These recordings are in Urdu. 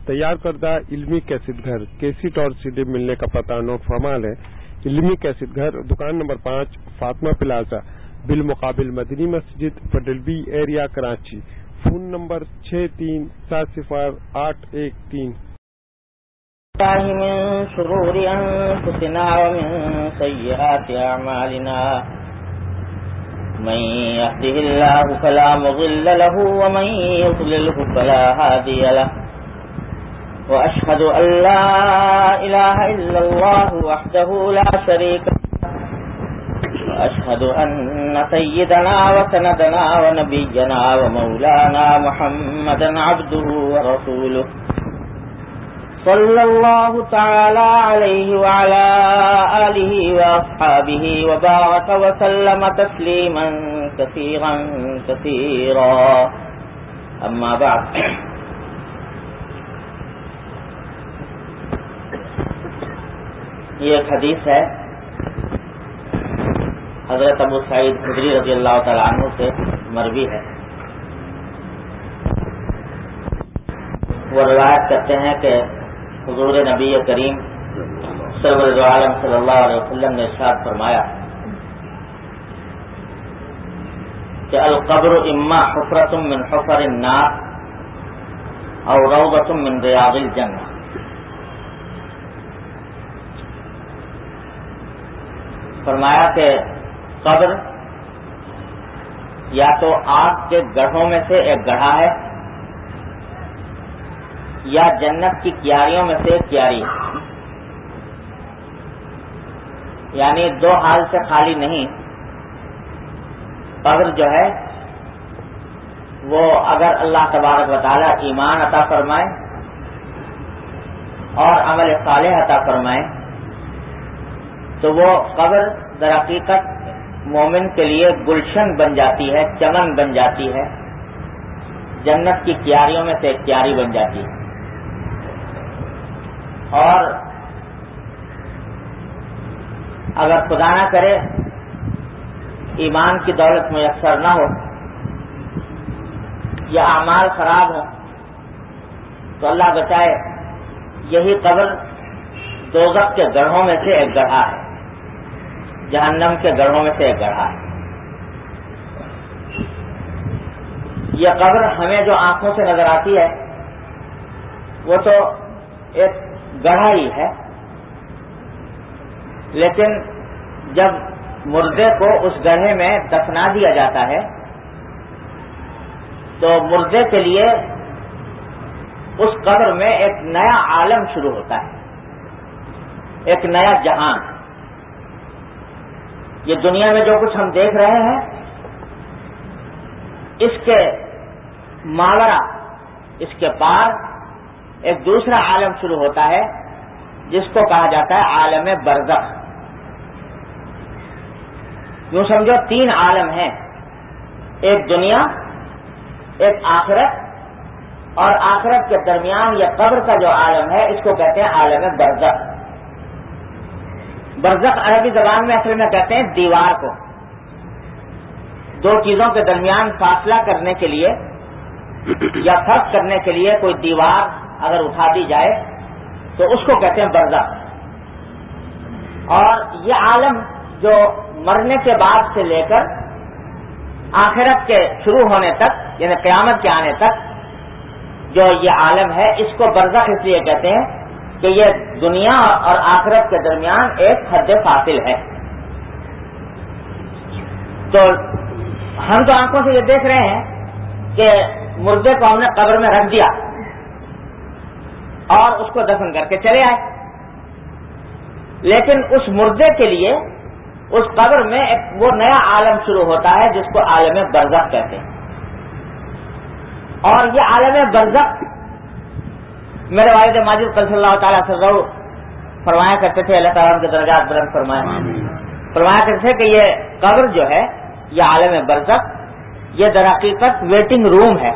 تیار کردہ علمی کیسٹ گھر کیسٹ اور CD ملنے کا پتہ نوٹ فرما لیں۔ علمی کیسٹ گھر، دکان نمبر 5، فاطمہ پلازا، بالمقابل Madani Masjid, federal B area, Karachi. Phone number 63708113۔ من شرور أنفسنا ومن سيئات أعمالنا، من يهده الله فلا مضل له ومن يضلله فلا هادي له، وأشهد أن لا إله إلا الله وحده لا شريك له، وأشهد أن سيدنا وسندنا ونبينا ومولانا محمدا عبده ورسوله، صلى الله تعالى عليه وعلى آله وأصحابه وبارك وسلم تسليما كثيرا كثيرا، أما بعد۔ یہ ایک حدیث ہے حضرت ابو سعید خدری رضی اللہ تعالیٰ عنہ سے مروی ہے۔ وہ روایت کرتے ہیں کہ حضور نبی کریم سرور عالم صلی اللہ علیہ وسلم نے ارشاد فرمایا کہ القبر اما حفرۃ من حفر النار او روضۃ من ریاض الجنہ۔ فرمایا کہ قبر یا تو آگ کے گڑھوں میں سے ایک گڑھا ہے یا جنت کی کیاریوں میں سے ایک کیاری ہے، یعنی دو حال سے خالی نہیں۔ قبر جو ہے وہ اگر اللہ تبارک و تعالی ایمان عطا فرمائے اور عمل صالح عطا فرمائے تو وہ قبر در حقیقت مومن کے لیے گلشن بن جاتی ہے، چمن بن جاتی ہے، جنت کی کیاریوں میں سے ایک کیاری بن جاتی ہے۔ اور اگر خدا نہ کرے ایمان کی دولت میسر نہ ہو یا اعمال خراب ہوں تو اللہ بچائے یہی قبر دوزخ کے گڑھوں میں سے ایک گڑھا ہے، جہنم کے گڑھوں میں سے ایک گڑھا ہے۔ یہ قبر ہمیں جو آنکھوں سے نظر آتی ہے وہ تو ایک گڑھا ہی ہے، لیکن جب مردے کو اس گڑھے میں دفنا دیا جاتا ہے تو مردے کے لیے اس قبر میں ایک نیا عالم شروع ہوتا ہے، ایک نیا جہان۔ یہ دنیا میں جو کچھ ہم دیکھ رہے ہیں اس کے ماورا، اس کے پار ایک دوسرا عالم شروع ہوتا ہے جس کو کہا جاتا ہے عالم برزخ۔ یوں سمجھو تین عالم ہیں، ایک دنیا، ایک آخرت، اور آخرت کے درمیان یہ قبر کا جو عالم ہے اس کو کہتے ہیں عالم برزخ۔ برزخ عربی زبان میں اصل میں کہتے ہیں دیوار کو۔ دو چیزوں کے درمیان فاصلہ کرنے کے لیے یا فرق کرنے کے لیے کوئی دیوار اگر اٹھا دی جائے تو اس کو کہتے ہیں برزخ۔ اور یہ عالم جو مرنے کے بعد سے لے کر آخرت کے شروع ہونے تک یعنی قیامت کے آنے تک جو یہ عالم ہے اس کو برزخ اس لیے کہتے ہیں کہ یہ دنیا اور آخرت کے درمیان ایک حد فاصل ہے۔ تو ہم تو آنکھوں سے یہ دیکھ رہے ہیں کہ مردے کو ہم نے قبر میں رکھ دیا اور اس کو دفن کر کے چلے آئے، لیکن اس مردے کے لیے اس قبر میں ایک وہ نیا عالم شروع ہوتا ہے جس کو عالم برزخ کہتے ہیں۔ اور یہ عالم برزخ میرے والد ماجد صلی اللہ تعالیٰ سے فرمایا کرتے تھے، اللہ تعالیٰ کے درجات بلند فرمایا کرتے تھے کہ یہ قبر جو ہے، یہ عالم برزخ، یہ در حقیقت ویٹنگ روم ہے،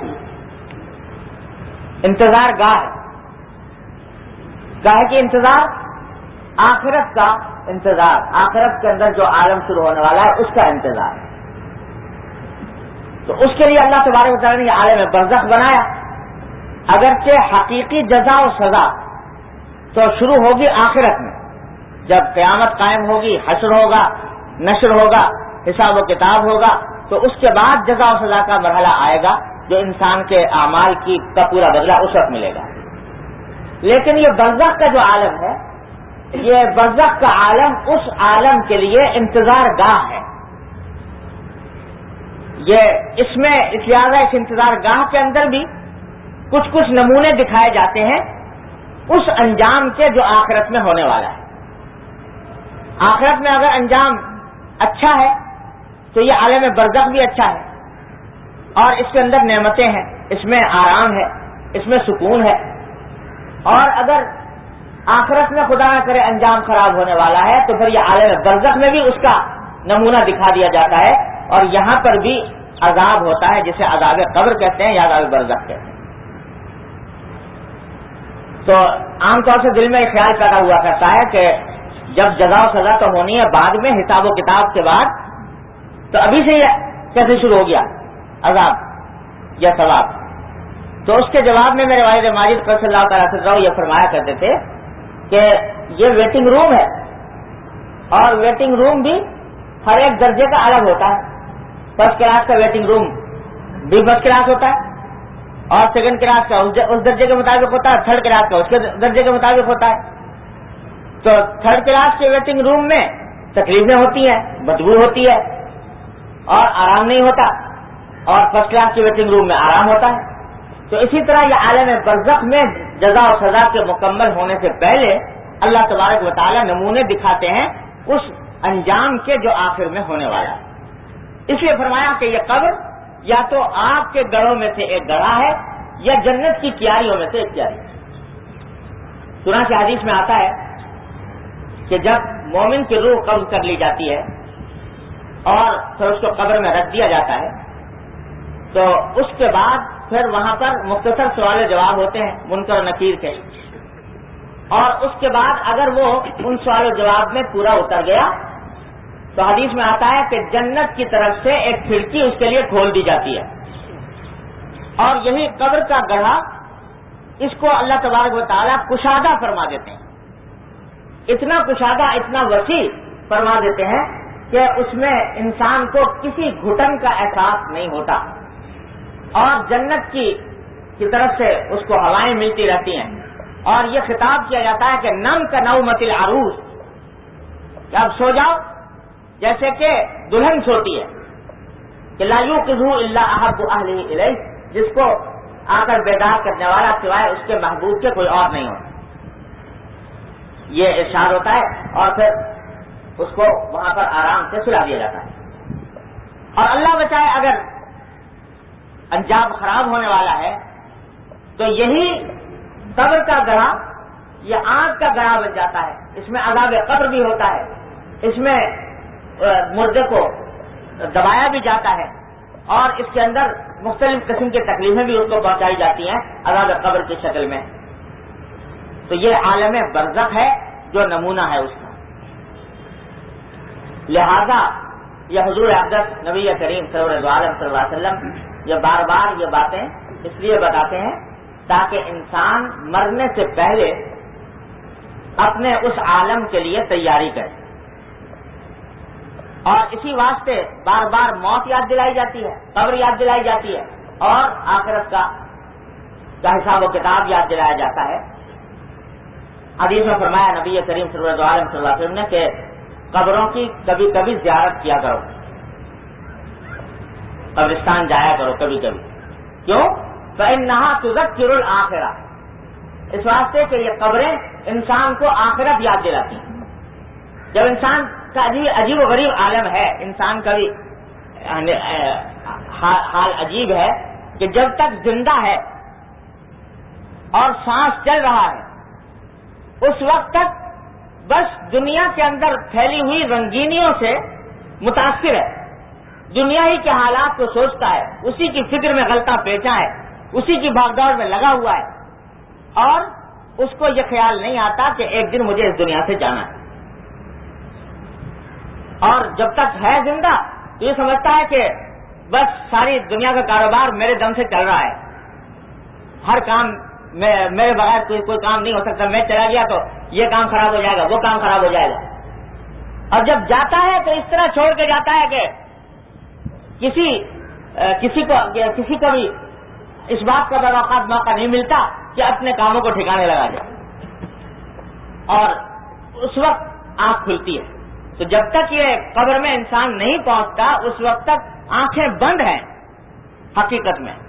انتظار گاہ ہے۔ گاہ کی انتظار، آخرت کا انتظار، آخرت کے اندر جو عالم شروع ہونے والا ہے اس کا انتظار۔ تو اس کے لیے اللہ تبارک و تعالیٰ نے یہ عالم برزخ بنایا اگرچہ حقیقی جزا و سزا تو شروع ہوگی آخرت میں، جب قیامت قائم ہوگی، حشر ہوگا، نشر ہوگا، حساب و کتاب ہوگا، تو اس کے بعد جزا و سزا کا مرحلہ آئے گا جو انسان کے اعمال کا پورا بدلہ اس وقت ملے گا۔ لیکن یہ برزخ کا جو عالم ہے، یہ برزخ کا عالم اس عالم کے لیے انتظار گاہ ہے۔ یہ اس میں اس لہٰذا اس انتظار گاہ کے اندر بھی کچھ نمونے دکھائے جاتے ہیں اس انجام کے جو آخرت میں ہونے والا ہے۔ آخرت میں اگر انجام اچھا ہے تو یہ عالم برزخ بھی اچھا ہے، اور اس کے اندر نعمتیں ہیں، اس میں آرام ہے، اس میں سکون ہے۔ اور اگر آخرت میں خدا نہ کرے انجام خراب ہونے والا ہے تو پھر یہ عالم برزخ میں بھی اس کا نمونہ دکھا دیا جاتا ہے، اور یہاں پر بھی عذاب ہوتا ہے جسے عذاب قبر کہتے ہیں یا عذاب برزخ کہتے ہیں۔ تو عام طور سے دل میں یہ خیال پیدا ہوا کرتا ہے کہ جب جزا و سزا تو ہونی ہے بعد میں، حساب و کتاب کے بعد، تو ابھی سے یہ کیسے شروع ہو گیا عذاب یا ثواب؟ تو اس کے جواب میں میرے والد ماجد صلی اللہ تعالیٰ عنہ یہ فرمایا کرتے تھے کہ یہ ویٹنگ روم ہے، اور ویٹنگ روم بھی ہر ایک درجے کا الگ ہوتا ہے۔ فرسٹ کلاس کا ویٹنگ روم بھی فرسٹ کلاس ہوتا ہے، اور سیکنڈ کلاس کا اس درجے کے مطابق ہوتا ہے، تھرڈ کلاس کا اس کے درجے کے مطابق ہوتا ہے۔ تو تھرڈ کلاس کے ویٹنگ روم میں تکلیفیں ہوتی ہیں، بدبو ہوتی ہے اور آرام نہیں ہوتا، اور فرسٹ کلاس کے ویٹنگ روم میں آرام ہوتا ہے۔ تو اسی طرح یہ عالم برزخ میں جزا و سزا کے مکمل ہونے سے پہلے اللہ تبارک و تعالی نمونے دکھاتے ہیں اس انجام کے جو آخر میں ہونے والا ہے۔ اس لیے فرمایا کہ یہ قبر یا تو آگ کے گڑھوں میں سے ایک گڑھا ہے یا جنت کی کیاریوں میں سے ایک کیاری۔ چنانچہ حدیث میں آتا ہے کہ جب مومن کی روح قبض کر لی جاتی ہے اور پھر اس کو قبر میں رکھ دیا جاتا ہے، تو اس کے بعد پھر وہاں پر مختصر سوال جواب ہوتے ہیں منکر و نکیر کے، اور اس کے بعد اگر وہ ان سوال و جواب میں پورا اتر گیا تو حدیث میں آتا ہے کہ جنت کی طرف سے ایک کھڑکی اس کے لیے کھول دی جاتی ہے، اور یہی قبر کا گڑھا اس کو اللہ تبارک و تعالیٰ کشادہ فرما دیتے ہیں، اتنا کشادہ، اتنا وسیع فرما دیتے ہیں کہ اس میں انسان کو کسی گھٹن کا احساس نہیں ہوتا، اور جنت کی طرف سے اس کو ہوائیں ملتی رہتی ہیں، اور یہ خطاب کیا جاتا ہے کہ نم کا نومت العروس، کہ اب سو جاؤ جیسے کہ دلہن سوتی ہے، کہ لا یوقظہ الا احب اہلہ الیہ، جس کو آ کر بیدار کرنے والا سوائے اس کے محبوب کے کوئی اور نہیں ہوتا، یہ ارشاد ہوتا ہے، اور پھر اس کو وہاں پر آرام سے سلا دیا جاتا ہے۔ اور اللہ بچائے اگر انجام خراب ہونے والا ہے تو یہی قبر کا گڑھا یہ آگ کا گڑھا بن جاتا ہے، اس میں عذاب قبر بھی ہوتا ہے، اس میں مردے کو دبایا بھی جاتا ہے، اور اس کے اندر مختلف قسم کی تکلیفیں بھی اس کو پہنچائی جاتی ہیں عذاب قبر کی شکل میں۔ تو یہ عالم برزخ ہے جو نمونہ ہے اس کا۔ لہذا یہ حضور اقدس نبی کریم سرور عالم صلی اللہ علیہ وسلم یہ بار بار یہ باتیں اس لیے بتاتے ہیں تاکہ انسان مرنے سے پہلے اپنے اس عالم کے لیے تیاری کرے، اور اسی واسطے بار بار موت یاد دلائی جاتی ہے، قبر یاد دلائی جاتی ہے، اور آخرت کا حساب و کتاب یاد دلایا جاتا ہے۔ حدیث میں فرمایا نبی کریم صلی اللہ علیہ وسلم نے کہ قبروں کی کبھی کبھی زیارت کیا کرو، قبرستان جایا کرو کبھی کبھی۔ کیوں؟ فإنها تذکر الآخرہ، اس واسطے کہ یہ قبریں انسان کو آخرت یاد دلاتی ہیں۔ جب انسان کا عجیب و غریب عالم ہے، انسان کا بھی حال عجیب ہے کہ جب تک زندہ ہے اور سانس چل رہا ہے اس وقت تک بس دنیا کے اندر پھیلی ہوئی رنگینیوں سے متاثر ہے، دنیا ہی کے حالات کو سوچتا ہے، اسی کی فکر میں غلطہ پیچا ہے، اسی کی بھاگ دوڑ میں لگا ہوا ہے، اور اس کو یہ خیال نہیں آتا کہ ایک دن مجھے اس دنیا سے جانا ہے۔ اور جب تک ہے زندہ تو یہ سمجھتا ہے کہ بس ساری دنیا کا کاروبار میرے دم سے چل رہا ہے، ہر کام میرے بغیر کوئی کام نہیں ہو سکتا، میں چلا گیا تو یہ کام خراب ہو جائے گا، وہ کام خراب ہو جائے گا. اور جب جاتا ہے تو اس طرح چھوڑ کے جاتا ہے کہ کسی کو بھی اس بات کا بروقت موقع نہیں ملتا کہ اپنے کاموں کو ٹھکانے لگا جائے. اور اس وقت آنکھ کھلتی ہے. تو جب تک یہ قبر میں انسان نہیں پہنچتا اس وقت تک آنکھیں بند ہیں. حقیقت میں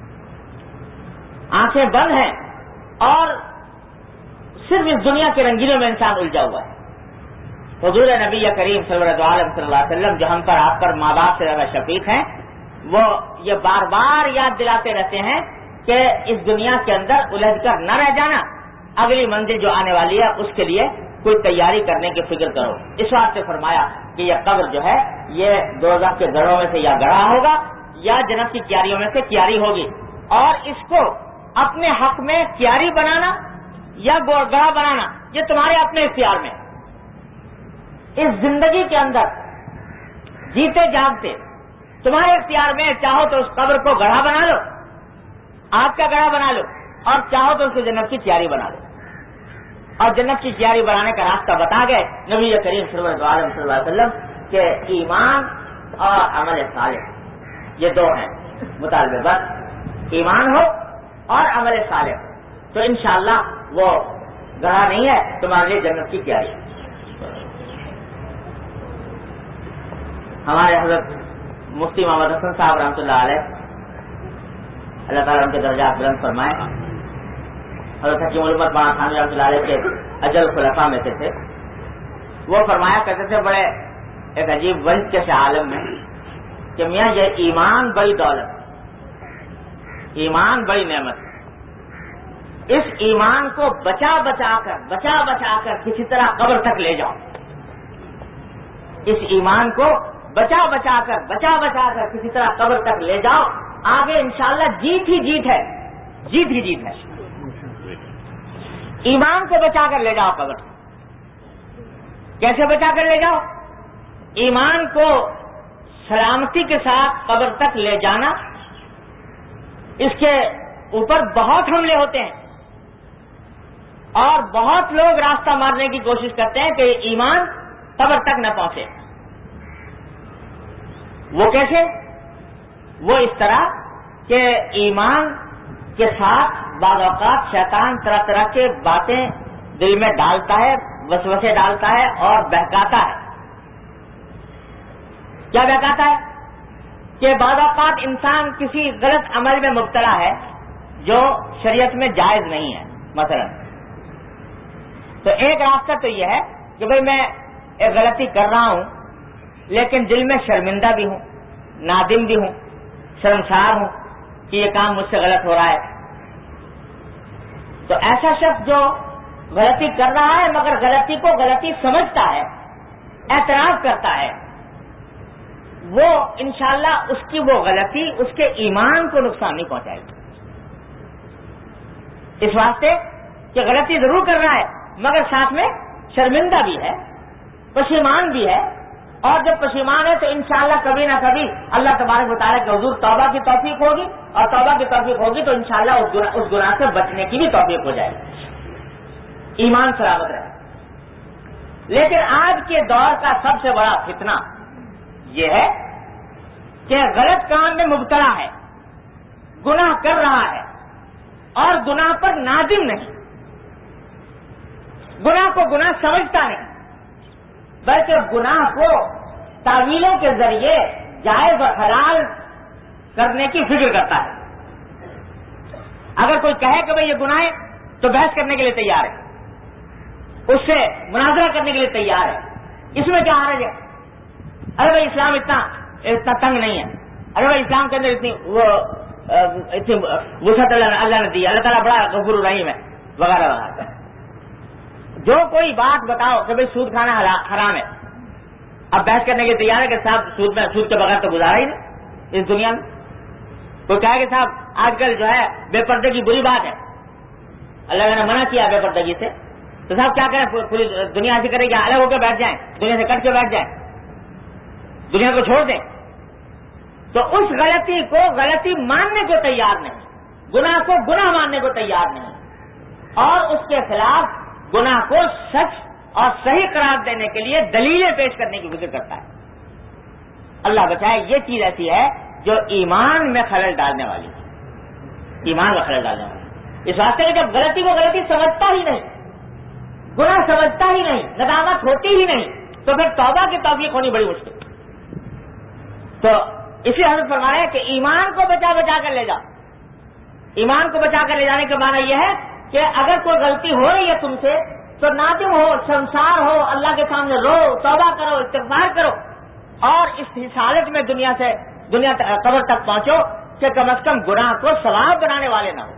آنکھیں بند ہیں اور صرف اس دنیا کے رنگینوں میں انسان الجھا ہوا ہے. حضور نبی کریم صلی اللہ علیہ وسلم جو ہم پر آپ پر ماں باپ سے زیادہ شفیق ہیں، وہ یہ بار بار یاد دلاتے رہتے ہیں کہ اس دنیا کے اندر الجھ کر نہ رہ جانا، اگلی منزل جو آنے والی ہے اس کے لیے کوئی تیاری کرنے کی فکر کرو. اس بات سے فرمایا کہ یہ قبر جو ہے یہ دوزخ کے گڑھوں میں سے یا گڑھا ہوگا یا جنت کی کیاریوں میں سے کیاری ہوگی، اور اس کو اپنے حق میں کیاری بنانا یا گڑھا بنانا یہ تمہارے اپنے اختیار میں. اس زندگی کے اندر جیتے جاگتے تمہارے اختیار میں، چاہو تو اس قبر کو گڑھا بنا لو، آگ کا گڑھا بنا لو، اور چاہو تو اس کو جنت کی کیاری بنا لو. اور جنت کی کیاری بنانے کا راستہ بتا گئے نبی کریم صلی اللہ علیہ وسلم کہ ایمان اور عمل صالح یہ دو ہیں مطالبے. بس ایمان ہو اور عمل صالح تو انشاءاللہ وہ گڑھا نہیں ہے، تمہارے لیے جنت کی کیاری. ہمارے حضرت مفتی محمد حسن صاحب رحمۃ اللہ علیہ، اللہ تعالیٰ ان کے درجات بلند فرمائے، حضرت حکیم الامت مولانا تھانوی رحمۃ اللہ علیہ کے اجل خلفاء میں سے تھے. وہ فرمایا کرتے تھے بڑے ایک عجیب ونج کے عالم میں کہ میاں یہ ایمان بڑی دولت، ایمان بڑی نعمت. اس ایمان کو بچا بچا کر کسی طرح قبر تک لے جاؤ. اس ایمان کو بچا بچا کر کسی طرح قبر تک لے جاؤ. آگے انشاءاللہ جیت ہی جیت ہے. ایمان کو بچا کر لے جاؤ قبر. کیسے بچا کر لے جاؤ؟ ایمان کو سلامتی کے ساتھ قبر تک لے جانا، اس کے اوپر بہت حملے ہوتے ہیں اور بہت لوگ راستہ مارنے کی کوشش کرتے ہیں کہ ایمان قبر تک نہ پہنچے. وہ کیسے؟ وہ اس طرح کہ ایمان کے ساتھ بعض اوقات شیطان طرح طرح کے باتیں دل میں ڈالتا ہے، وسوسے ڈالتا ہے اور بہکاتا ہے. کیا بہکاتا ہے؟ کہ بعض اوقات انسان کسی غلط عمل میں مبتلا ہے جو شریعت میں جائز نہیں ہے. مثلا تو ایک راستہ تو یہ ہے کہ بھئی میں ایک غلطی کر رہا ہوں لیکن دل میں شرمندہ بھی ہوں، نادم بھی ہوں، شرمسار ہوں کہ یہ کام مجھ سے غلط ہو رہا ہے. تو ایسا شخص جو غلطی کر رہا ہے مگر غلطی کو غلطی سمجھتا ہے، اعتراف کرتا ہے، وہ انشاءاللہ اس کی وہ غلطی اس کے ایمان کو نقصان نہیں پہنچائے گی. اس واسطے کہ غلطی ضرور کر رہا ہے مگر ساتھ میں شرمندہ بھی ہے، پشیمان بھی ہے. اور جب پشیمان ہے تو انشاءاللہ کبھی نہ کبھی اللہ تبارک و تعالیٰ کے حضور توبہ کی توفیق ہوگی، اور توبہ کی توفیق ہوگی تو انشاءاللہ اس گناہ سے بچنے کی بھی توفیق ہو جائے گی. ایمان سلامت رہے. لیکن آج کے دور کا سب سے بڑا فتنہ یہ ہے کہ غلط کام میں مبتلا ہے، گناہ کر رہا ہے اور گناہ پر نادم نہیں، گناہ کو گناہ سمجھتا نہیں، بلکہ گناہ کو تعویلوں کے ذریعے جائز اور حلال کرنے کی فکر کرتا ہے. اگر کوئی کہے کہ بھئی یہ گناہ ہے تو بحث کرنے کے لیے تیار ہے، اس سے مناظرہ کرنے کے لیے تیار ہے. اس میں کیا حرج ہے؟ ارے بھائی اسلام اتنا تنگ نہیں ہے، ارے بھائی اسلام کے اندر اتنی وسعت اللہ نے دی، اللہ تعالیٰ بڑا غفور رحیم ہے وغیرہ وغیرہ. جو کوئی بات بتاؤ کہ بھائی سود کھانا حرام ہے، اب بحث کرنے کے لیے تیار ہے کہ صاحب سود کے بغیر تو گزارا ہی نہیں اس دنیا میں. کوئی کہے کہ صاحب آج کل جو ہے بے پردگی بری بات ہے، اللہ نے منع کیا بے پردگی سے، تو صاحب کیا کریں؟ پوری دنیا ایسی کرے کہ الگ ہو کے بیٹھ جائیں، دنیا سے کٹ کے بیٹھ جائیں، دنیا کو چھوڑ دیں. تو اس غلطی کو غلطی ماننے کو تیار نہیں، گناہ کو گناہ ماننے کو تیار نہیں، اور اس کے خلاف گناہ کو سچ اور صحیح قرار دینے کے لیے دلیلیں پیش کرنے کی کوشش کرتا ہے۔ اللہ بچائے، یہ چیز ایسی ہے جو ایمان میں خلل ڈالنے والی ہے، ایمان میں خلل ڈالنے والی۔ اس واسطے کہ جب غلطی کو غلطی سمجھتا ہی نہیں، گناہ سمجھتا ہی نہیں، ندامت ہوتی ہی نہیں، تو پھر توبہ کی توفیق ہونی بڑی مشکل۔ تو اسی حضرت فرما رہے ہیں کہ ایمان کو بچا بچا کر لے جاؤ۔ ایمان کو بچا کر لے جانے کا معنی یہ ہے کہ اگر کوئی غلطی ہو رہی ہے تم سے تو نادم ہو، شرمسار ہو، اللہ کے سامنے رو، توبہ کرو، استغفار کرو، اور اس حالت میں دنیا قبر تک پہنچو کہ کم از کم گناہ کو ثواب بنانے والے نہ ہو،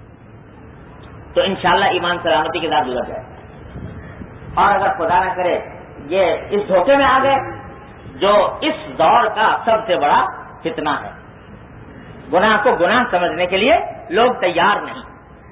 تو انشاءاللہ ایمان سلامتی کے ساتھ گزر جائے۔ اور اگر خدا نہ کرے یہ اس دھوکے میں آ گئے جو اس دور کا سب سے بڑا فتنہ ہے، گناہ کو گناہ سمجھنے کے لیے لوگ تیار نہیں،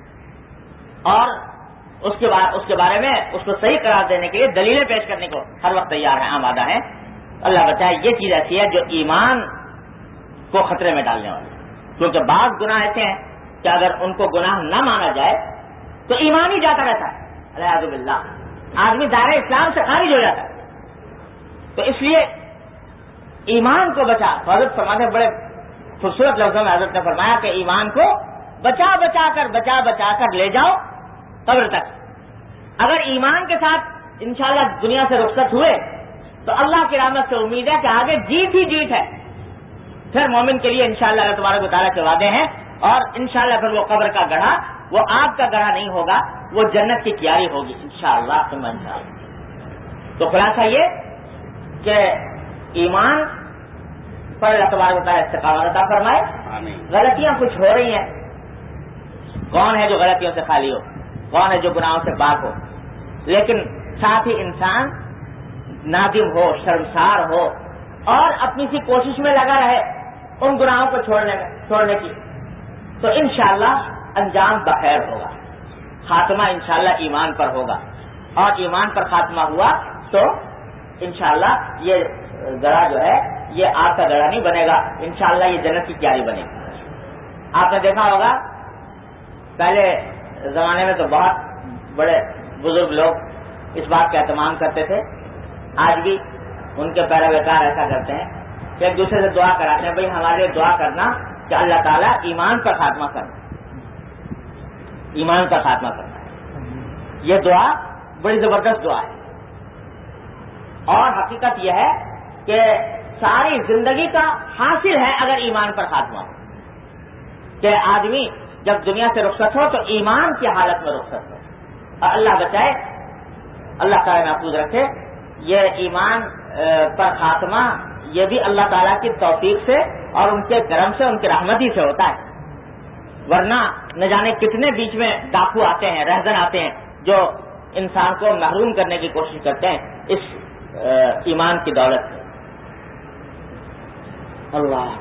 اور اس کے بارے میں اس کو صحیح قرار دینے کے لیے دلیلیں پیش کرنے کو ہر وقت تیار ہیں، آمادہ ہیں۔ اللہ بچائے، یہ چیز ایسی ہے جو ایمان کو خطرے میں ڈالنے والی، کیونکہ بعض گناہ ایسے ہیں کہ اگر ان کو گناہ نہ مانا جائے تو ایمان ہی جاتا رہتا ہے، العیاذ باللہ، آدمی دائرہ اسلام سے خارج ہو جاتا ہے۔ تو اس لیے ایمان کو بچا، حضرت فرماتے ہیں، بڑے خوبصورت لفظوں میں حضرت نے فرمایا کہ ایمان کو بچا بچا کر لے جاؤ قبر تک۔ اگر ایمان کے ساتھ انشاءاللہ دنیا سے رخصت ہوئے تو اللہ کی رحمت سے امید ہے کہ آگے جیت ہی جیت ہے، پھر مومن کے لیے انشاءاللہ اللہ تبارک و تعالیٰ کے وعدے ہیں، اور انشاءاللہ پھر وہ قبر کا گڑھا وہ آپ کا گڑھا نہیں ہوگا، وہ جنت کی کیاری ہوگی انشاءاللہ ثم انشاءاللہ۔ تو خلاصہ یہ کہ ایمان پر اللہ تبارک و تعالیٰ استقامت عطا فرمائے۔ غلطیاں کچھ ہو رہی ہیں، کون ہے جو غلطیوں سے خالی ہو، کون ہے جو گناہوں سے پاک ہو، لیکن ساتھ ہی انسان نادم ہو، شرمسار ہو، اور اپنی سی کوشش میں لگا رہے ان گناہوں کو چھوڑنے کی، تو انشاءاللہ انجام بخیر ہوگا، خاتمہ انشاءاللہ ایمان پر ہوگا، اور ایمان پر خاتمہ ہوا تو انشاءاللہ یہ گڑھا جو ہے یہ آگ کا گڑھا نہیں بنے گا، انشاءاللہ یہ جنت کی کیاری بنے گی۔ آپ نے دیکھا ہوگا پہلے زمانے میں تو بہت بڑے بزرگ لوگ اس بات کا اہتمام کرتے تھے، آج بھی ان کے پیروکار ایسا کرتے ہیں کہ ایک دوسرے سے دعا کراتے ہیں، بھائی ہمارے لیے دعا کرنا کہ اللہ تعالیٰ ایمان پر خاتمہ کرنا، ایمان پر خاتمہ کرنا۔ یہ دعا بڑی زبردست دعا ہے، اور حقیقت یہ ہے کہ ساری زندگی کا حاصل ہے اگر ایمان پر خاتمہ ہو، کہ آدمی جب دنیا سے رخصت ہو تو ایمان کی حالت میں رخصت ہو، اور اللہ بچائے، اللہ تعالیٰ محفوظ رکھے، یہ ایمان پر خاتمہ یہ بھی اللہ تعالیٰ کی توفیق سے اور ان کے کرم سے، ان کی رحمت ہی سے ہوتا ہے، ورنہ نہ جانے کتنے بیچ میں ڈاکو آتے ہیں، رہزن آتے ہیں جو انسان کو محروم کرنے کی کوشش کرتے ہیں اس ایمان کی دولت سے۔ اللہ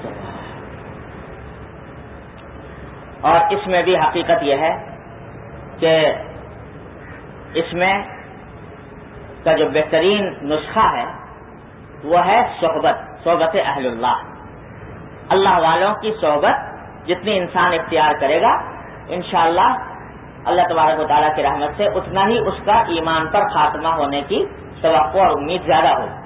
اور اس میں بھی حقیقت یہ ہے کہ اس میں کا جو بہترین نسخہ ہے وہ ہے صحبت اہل اللہ، اللہ والوں کی صحبت جتنی انسان اختیار کرے گا انشاءاللہ اللہ تبارک و تعالیٰ کی رحمت سے اتنا ہی اس کا ایمان پر خاتمہ ہونے کی توقع اور امید زیادہ ہوگی۔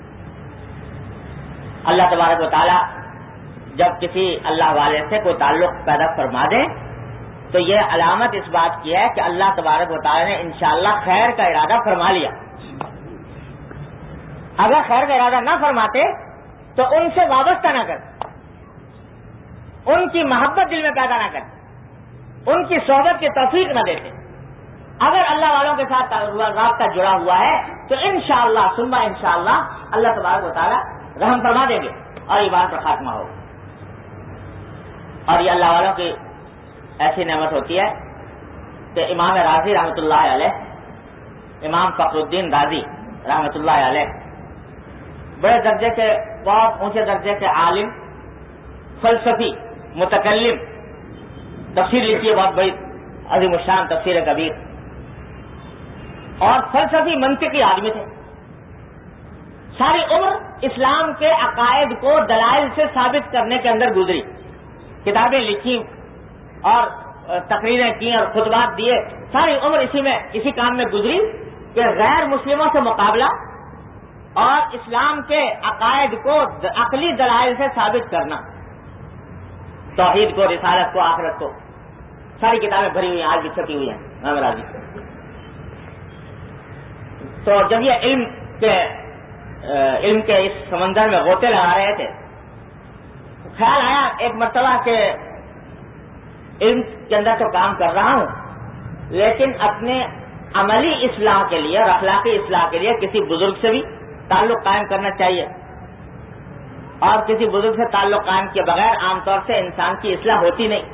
اللہ تبارک و تعالیٰ جب کسی اللہ والے سے کوئی تعلق پیدا فرما دیں تو یہ علامت اس بات کی ہے کہ اللہ تبارک و تعالیٰ نے انشاءاللہ خیر کا ارادہ فرما لیا۔ اگر خیر کا ارادہ نہ فرماتے تو ان سے وابستہ نہ کرتے، ان کی محبت دل میں پیدا نہ کرتے، ان کی صحبت کی توفیق نہ دیتے۔ اگر اللہ والوں کے ساتھ رابطہ جڑا ہوا ہے تو انشاءاللہ ثم انشاءاللہ اللہ تبارک و تعالیٰ رحم فرما دیں گے اور ایمان پر خاتمہ ہوگا۔ اور یہ اللہ والوں کی ایسی نعمت ہوتی ہے کہ امام رازی رحمۃ اللہ علیہ، امام فخر الدین رازی رحمۃ اللہ علیہ بڑے درجے کے، بہت اونچے درجے کے عالم، فلسفی، متکلم، تفسیر لکھی ہے بہت بڑی عظیم الشان تفسیر کبیر، اور فلسفی منطقی آدمی تھے۔ ساری عمر اسلام کے عقائد کو دلائل سے ثابت کرنے کے اندر گزری، کتابیں لکھی، اور تقریریں کی اور خطبات دیے، ساری عمر اسی کام میں گزری کہ غیر مسلموں سے مقابلہ اور اسلام کے عقائد کو عقلی دلائل سے ثابت کرنا، توحید کو، رسالت کو، آخرت کو. ساری کتابیں بھری ہوئی ہیں، آج بھی چھپی ہوئی ہیں امام راضی. تو جب یہ علم کے اس سمندر میں غوطے لگا رہے تھے، خیال آیا ایک مرتبہ کہ علم کے اندر تو کام کر رہا ہوں، لیکن اپنے عملی اصلاح کے لیے اور اخلاقی اصلاح کے لیے کسی بزرگ سے بھی تعلق قائم کرنا چاہیے. اور کسی بزرگ سے تعلق قائم کیے بغیر عام طور سے انسان کی اصلاح ہوتی نہیں.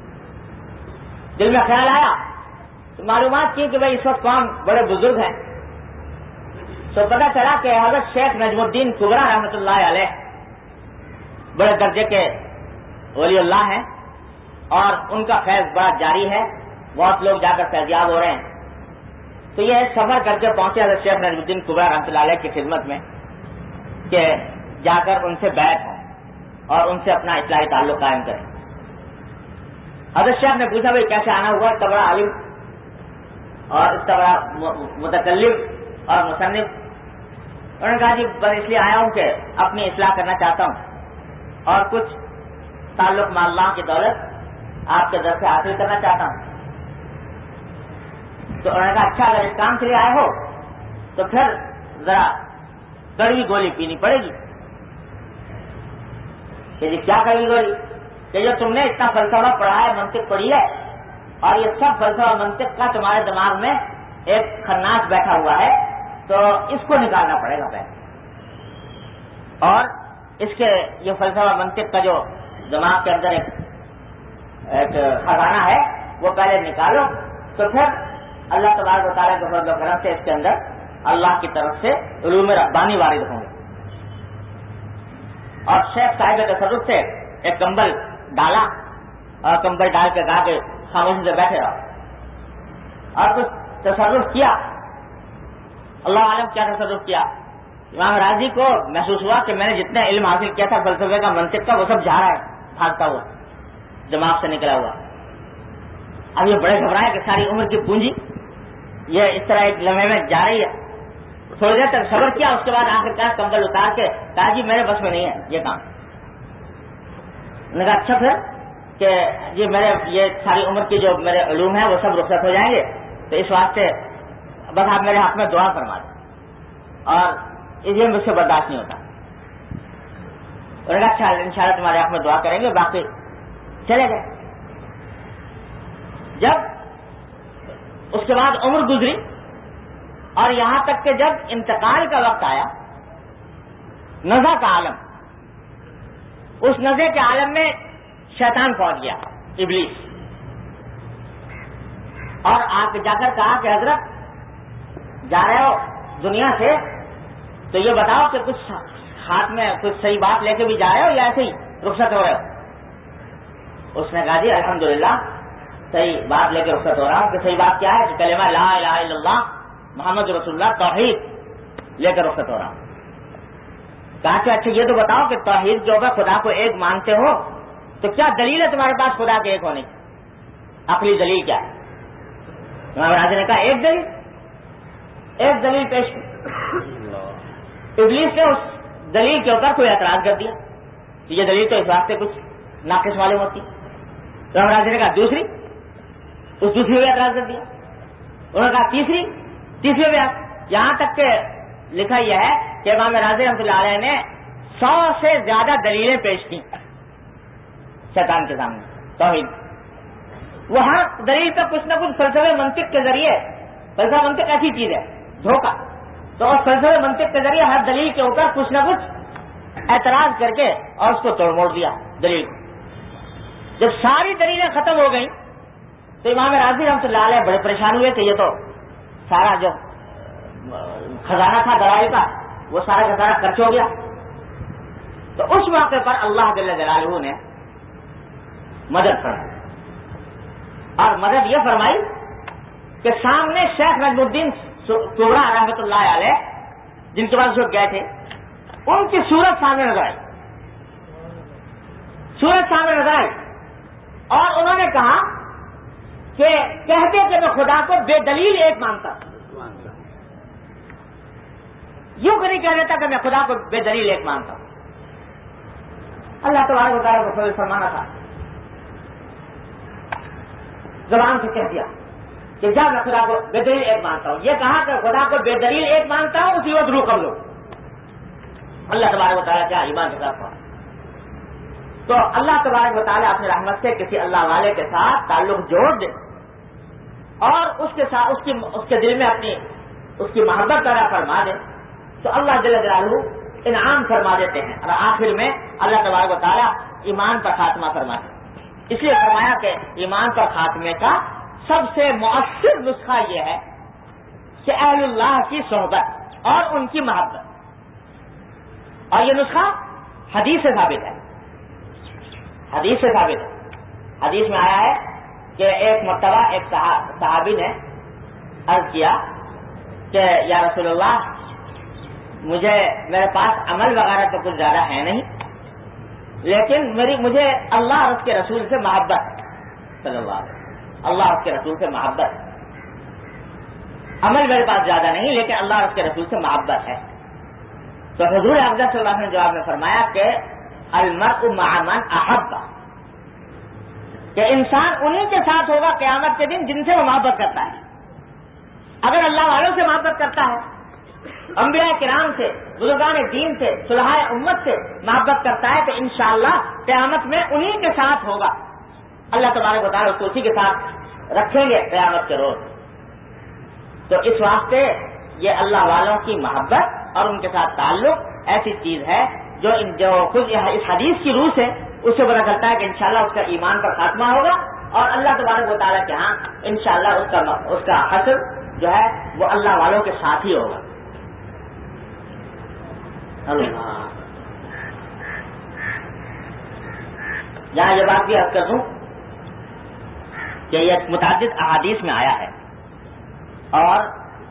دل میں خیال آیا تو معلومات کی کہ بھائی اس وقت کون بڑے بزرگ ہیں. تو پتہ چلا کہ حضرت شیخ نجم الدین کبرا رحمۃ اللہ علیہ بڑے درجے کے ولی اللہ ہیں اور ان کا فیض بڑا جاری ہے، بہت لوگ جا کر فیضیاب ہو رہے ہیں. تو یہ سفر کر کے پہنچے حضرت شیخ نجم الدین کبرا رحمۃ اللہ علیہ کی خدمت میں کہ جا کر ان سے بیعت ہوں اور ان سے اپنا اصلاحی تعلق قائم کریں. حضرت شیخ نے پوچھا بھائی کیسے آنا ہوا، اتنا بڑا عالم اور اتنا بڑا متکلم اور مصنف. انہوں نے کہا جی بس اس لیے آیا ہوں کہ اپنی اصلاح کرنا چاہتا ہوں اور کچھ تعلق مع اللہ کی دولت آپ کے در سے حاصل کرنا چاہتا ہوں. تو انہوں نے کہا اچھا اگر اس کام کے لیے آئے ہو تو پھر ذرا کڑوی گولی پینی پڑے گی. کہ جی کیا کڑوی گولی؟ کہ جو تم نے اتنا فلسفہ پڑھا ہے، منطق پڑھی ہے، اور یہ سب فلسفہ منطق کا تمہارے دماغ میں ایک خناس بیٹھا ہوا ہے، تو اس کو نکالنا پڑے گا پہلے. اور اس کے یہ فلسفہ منطق کا جو دماغ کے اندر ایک خزانہ ہے وہ پہلے نکالو، تو پھر اللہ تبارک و تعالیٰ کے فضل و کرم سے اس کے اندر اللہ کی طرف سے علوم ربانی وارد ہوں گے. اور شیخ صاحب تصرف سے ایک کمبل ڈالا اور کمبل ڈال کے کہا کہ خاموشی سے بیٹھے رہو، اور کچھ تصرف کیا. اللہ عالم کیا تصرف کیا. امام راضی کو محسوس ہوا کہ میں نے جتنا علم حاصل کیا تھا فلسفے کا، منطق کا، وہ سب جا رہا ہے بھاگتا ہوا، دماغ سے نکلا ہوا. اب یہ بڑے گھبرائے کہ ساری عمر کی پونجی یہ اس طرح ایک لمحے میں جا رہی ہے. تھوڑی دیر تک صبر کیا، اس کے بعد آخرکار کمبل اتار کے کہا جی میرے بس میں نہیں ہے یہ کام. نے کہا اچھا پھر کہ جی میرے یہ ساری عمر کی جو میرے علوم ہیں وہ سب رخصت ہو جائیں گے، تو اس واسطے بس آپ میرے حق میں دعا فرما دیں، اور یہ مجھ سے برداشت نہیں ہوتا. انہوں نے کہا اچھا انشاءاللہ تمہارے حق میں دعا کریں گے. باقی چلے گئے. جب اس کے بعد عمر گزری اور یہاں تک کہ جب انتقال کا وقت آیا، نزع کا عالم، اس نزع کے عالم میں شیطان پہنچ گیا، ابلیس، اور آپ جا کر کہا کہ حضرت جا رہے ہو دنیا سے تو یہ بتاؤ کہ کچھ ہاتھ میں کچھ صحیح بات لے کے بھی جا رہے ہو یا ایسے ہی رخصت ہو رہے ہو؟ اس نے کہا جی الحمدللہ صحیح بات لے کے رخصت ہو رہا ہوں. کہ صحیح بات کیا ہے؟ کہ کلمہ لا الہ الا اللہ محمد رسول اللہ توحید لے کر رخصت ہو رہا ہوں. کہا کہ اچھا یہ تو بتاؤ کہ توحید جو ہوگا خدا کو ایک مانتے ہو تو کیا دلیل ہے تمہارے پاس خدا کے ایک ہونے کی؟ عقلی دلیل کیا ہے؟ امام راضی نے کہا ایک دلیل پیش کی. ابلیس نے اس دلیل کے اوپر کوئی اعتراض کر دیا کہ یہ دلیل تو اس واسطے کچھ ناقص معلوم ہوتی. تو امام راضی نے کہا دوسری بھی اعتراض کر دیا. انہوں نے کہا تیسری بھی. یہاں تک کہ لکھا یہ ہے کہ امام راضی رحمۃ اللہ علیہ نے 100 سے زیادہ دلیلیں پیش کی شیطان کے سامنے توحید. وہ ہر دلیل پہ کچھ نہ کچھ فلسفے منطق کے ذریعے، فلسفہ منطق ایسی چیز ہے دھوکہ، تو اس فلسفے منطق کے ذریعے ہر دلیل کے اوپر کچھ نہ کچھ اعتراض کر کے اور اس کو توڑ موڑ دیا دلیل کو. جب ساری دلیلیں ختم ہو گئیں تو امام راضی رحمۃ اللہ علیہ بڑے پریشان ہوئے کہ یہ تو سارا جو خزانہ تھا دلائل کا وہ سارا کا سارا خرچ ہو گیا. تو اس موقع پر اللہ جل جلالہ نے مدد فرمائی، اور مدد یہ فرمائی کہ سامنے شیخ نجم الدین کبرا رحمۃ اللہ علیہ جن کے پاس لوگ گئے تھے ان کی صورت سامنے نظر آئی. اور انہوں نے کہا کہ کہتے کہ میں خدا کو بے دلیل ایک مانتا ہوں، یوں کہ نہیں کہہ دیتا کہ میں خدا کو بے دلیل ایک مانتا ہوں. اللہ تبارک و تعالیٰ کو فضل فرمانا تھا، زبان سے کہہ دیا کہ جب میں خدا کو بے دلیل ایک مانتا ہوں. یہ کہا کہ خدا کو بے دلیل ایک مانتا ہوں، اسی وقت روح کر لو. اللہ تبارک و تعالیٰ کیا ایمان کے ساتھ پڑھا. تو اللہ تبارک و تعالیٰ اپنی رحمت سے کسی اللہ والے کے ساتھ تعلق جوڑ دے اور اس کے ساتھ اس کے دل میں اس کی محبت پیدا فرما دے تو اللہ جل جلالہ انعام فرما دیتے ہیں. اور آخر میں اللہ تبارک و تعالیٰ ایمان پر خاتمہ فرماتے ہیں. اس لیے فرمایا کہ ایمان پر خاتمے کا سب سے مؤثر نسخہ یہ ہے کہ اہل اللہ کی صحبت اور ان کی محبت. اور یہ نسخہ حدیث سے ثابت ہے. حدیث سے ثابت ہے. حدیث میں آیا ہے کہ ایک مرتبہ ایک صحابی نے عرض کیا کہ یا رسول اللہ میرے پاس عمل وغیرہ تو کچھ زیادہ ہے نہیں، لیکن مجھے اللہ اور اس کے رسول سے محبت صلی اللہ علیہ وسلم، اللہ اور اس کے رسول سے محبت. عمل میرے پاس زیادہ نہیں لیکن اللہ اور اس کے رسول سے محبت ہے. تو حضور افضل صلی اللہ علیہ وسلم جواب میں فرمایا کہ المرء مع من احب، کہ انسان انہی کے ساتھ ہوگا قیامت کے دن جن سے وہ محبت کرتا ہے. اگر اللہ والوں سے محبت کرتا ہے، انبیاء کرام سے، بزرگان دین سے، صلحائے امت سے محبت کرتا ہے تو انشاءاللہ قیامت میں انہی کے ساتھ ہوگا. اللہ تبارک و تعالیٰ اس کو اسی کے ساتھ رکھیں گے قیامت کے روز. تو اس واسطے یہ اللہ والوں کی محبت اور ان کے ساتھ تعلق ایسی چیز ہے جو خود اس حدیث کی روح سے اس سے پتہ چلتا ہے کہ انشاءاللہ اس کا ایمان پر خاتمہ ہوگا اور اللہ تبارک و تعالیٰ کے ہاں انشاءاللہ اس کا حشر جو ہے وہ اللہ والوں کے ساتھ ہی ہوگا. یہاں یہ بات بھی عرض کر دوں کہ یہ متعدد احادیث میں آیا ہے اور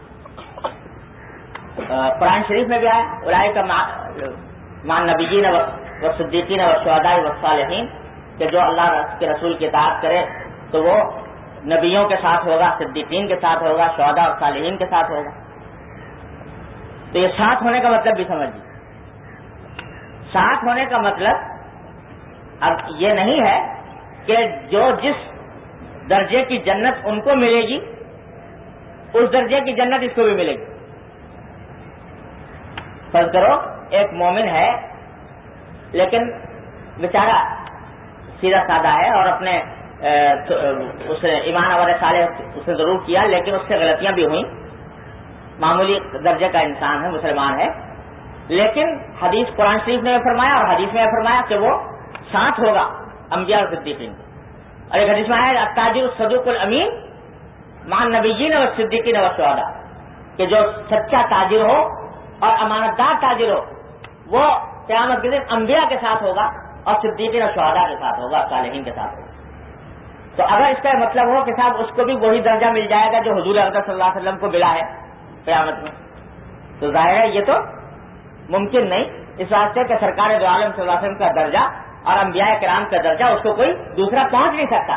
قرآن شریف میں بھی آیا اولئک مع النبیین والصدیقین والشہداء والصالحین، کہ جو اللہ کے رسول کی اطاعت کرے تو وہ نبیوں کے ساتھ ہوگا، صدیقین کے ساتھ ہوگا، شہداء اور صالحین کے ساتھ ہوگا. تو یہ ساتھ ہونے کا مطلب بھی سمجھیے. ساتھ ہونے کا مطلب اب یہ نہیں ہے کہ جو جس درجے کی جنت ان کو ملے گی اس درجے کی جنت اس کو بھی ملے گی. فرض کرو ایک مومن ہے لیکن بیچارہ سیدھا سادہ ہے اور اپنے اس ایمان اور صالح اس نے ضرور کیا لیکن اس سے غلطیاں بھی ہوئیں، معمولی درجے کا انسان ہے، مسلمان ہے، لیکن حدیث قرآن شریف نے فرمایا اور حدیث میں فرمایا کہ وہ ساتھ ہوگا انبیاء اور صدیقین. اور ایک حدیث میں آیا التاجر الصدوق الامین مع النبیین والصدیقین والشہداء، کہ جو سچا تاجر ہو اور امانت دار تاجر ہو وہ قیامت کے دن انبیاء کے ساتھ ہوگا اور صدیقین اور شہداء کے ساتھ ہوگا، صالحین کے ساتھ ہوگا. تو اگر اس کا مطلب ہو کہ صاحب اس کو بھی وہی درجہ مل جائے گا جو حضور اکرم صلی اللہ علیہ وسلم کو ملا ہے قیامت میں، تو ظاہر ہے یہ تو ممکن نہیں. اس واسطے کہ سرکار دو عالم صلی اللہ علیہ وسلم کا درجہ اور انبیاء کرام کا درجہ اس کو کوئی دوسرا پہنچ نہیں سکتا.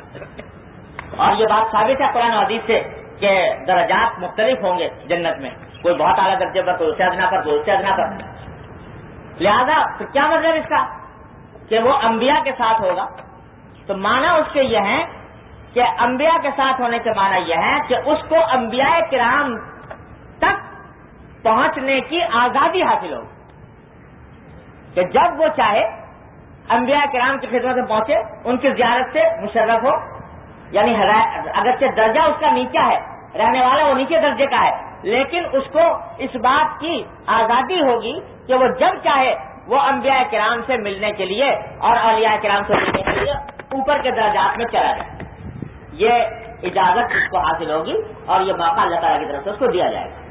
اور یہ بات ثابت ہے قرآن و حدیث سے کہ درجات مختلف ہوں گے جنت میں، کوئی بہت اعلیٰ درجے پر، کوئی اس سے ادنا پر، کوئی اس سے ادنا پر. لہذا کیا مطلب اس کا کہ وہ انبیاء کے ساتھ ہوگا. تو معنی اس کے یہ ہے کہ انبیاء کے ساتھ ہونے کے معنی یہ ہے کہ اس کو انبیاء کرام تک پہنچنے کی آزادی حاصل ہو کہ جب وہ چاہے انبیاء کرام کی خدمت میں پہنچے، ان کی زیارت سے مشرف ہو. یعنی اگرچہ درجہ اس کا نیچا ہے، رہنے والا وہ نیچے درجے کا ہے، لیکن اس کو اس بات کی آزادی ہوگی کہ وہ جب چاہے وہ انبیاء کرام سے ملنے کے لیے اور اولیاء کرام سے ملنے کے لیے اوپر کے درجات میں چلا جائے. یہ اجازت اس کو حاصل ہوگی اور یہ موقع اللہ تعالیٰ کی طرف سے اس کو دیا جائے گا.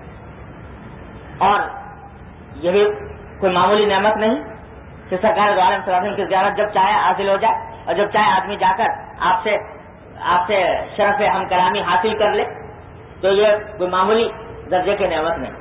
اور یہ بھی کوئی معمولی نعمت نہیں کہ سرکار دو عالم صلی اللہ علیہ وسلم کی زیارت جب چاہے حاصل ہو جائے اور جب چاہے آدمی جا کر آپ سے شرف ہم کلامی حاصل کر لے، تو یہ کوئی معمولی درجے کی نعمت نہیں.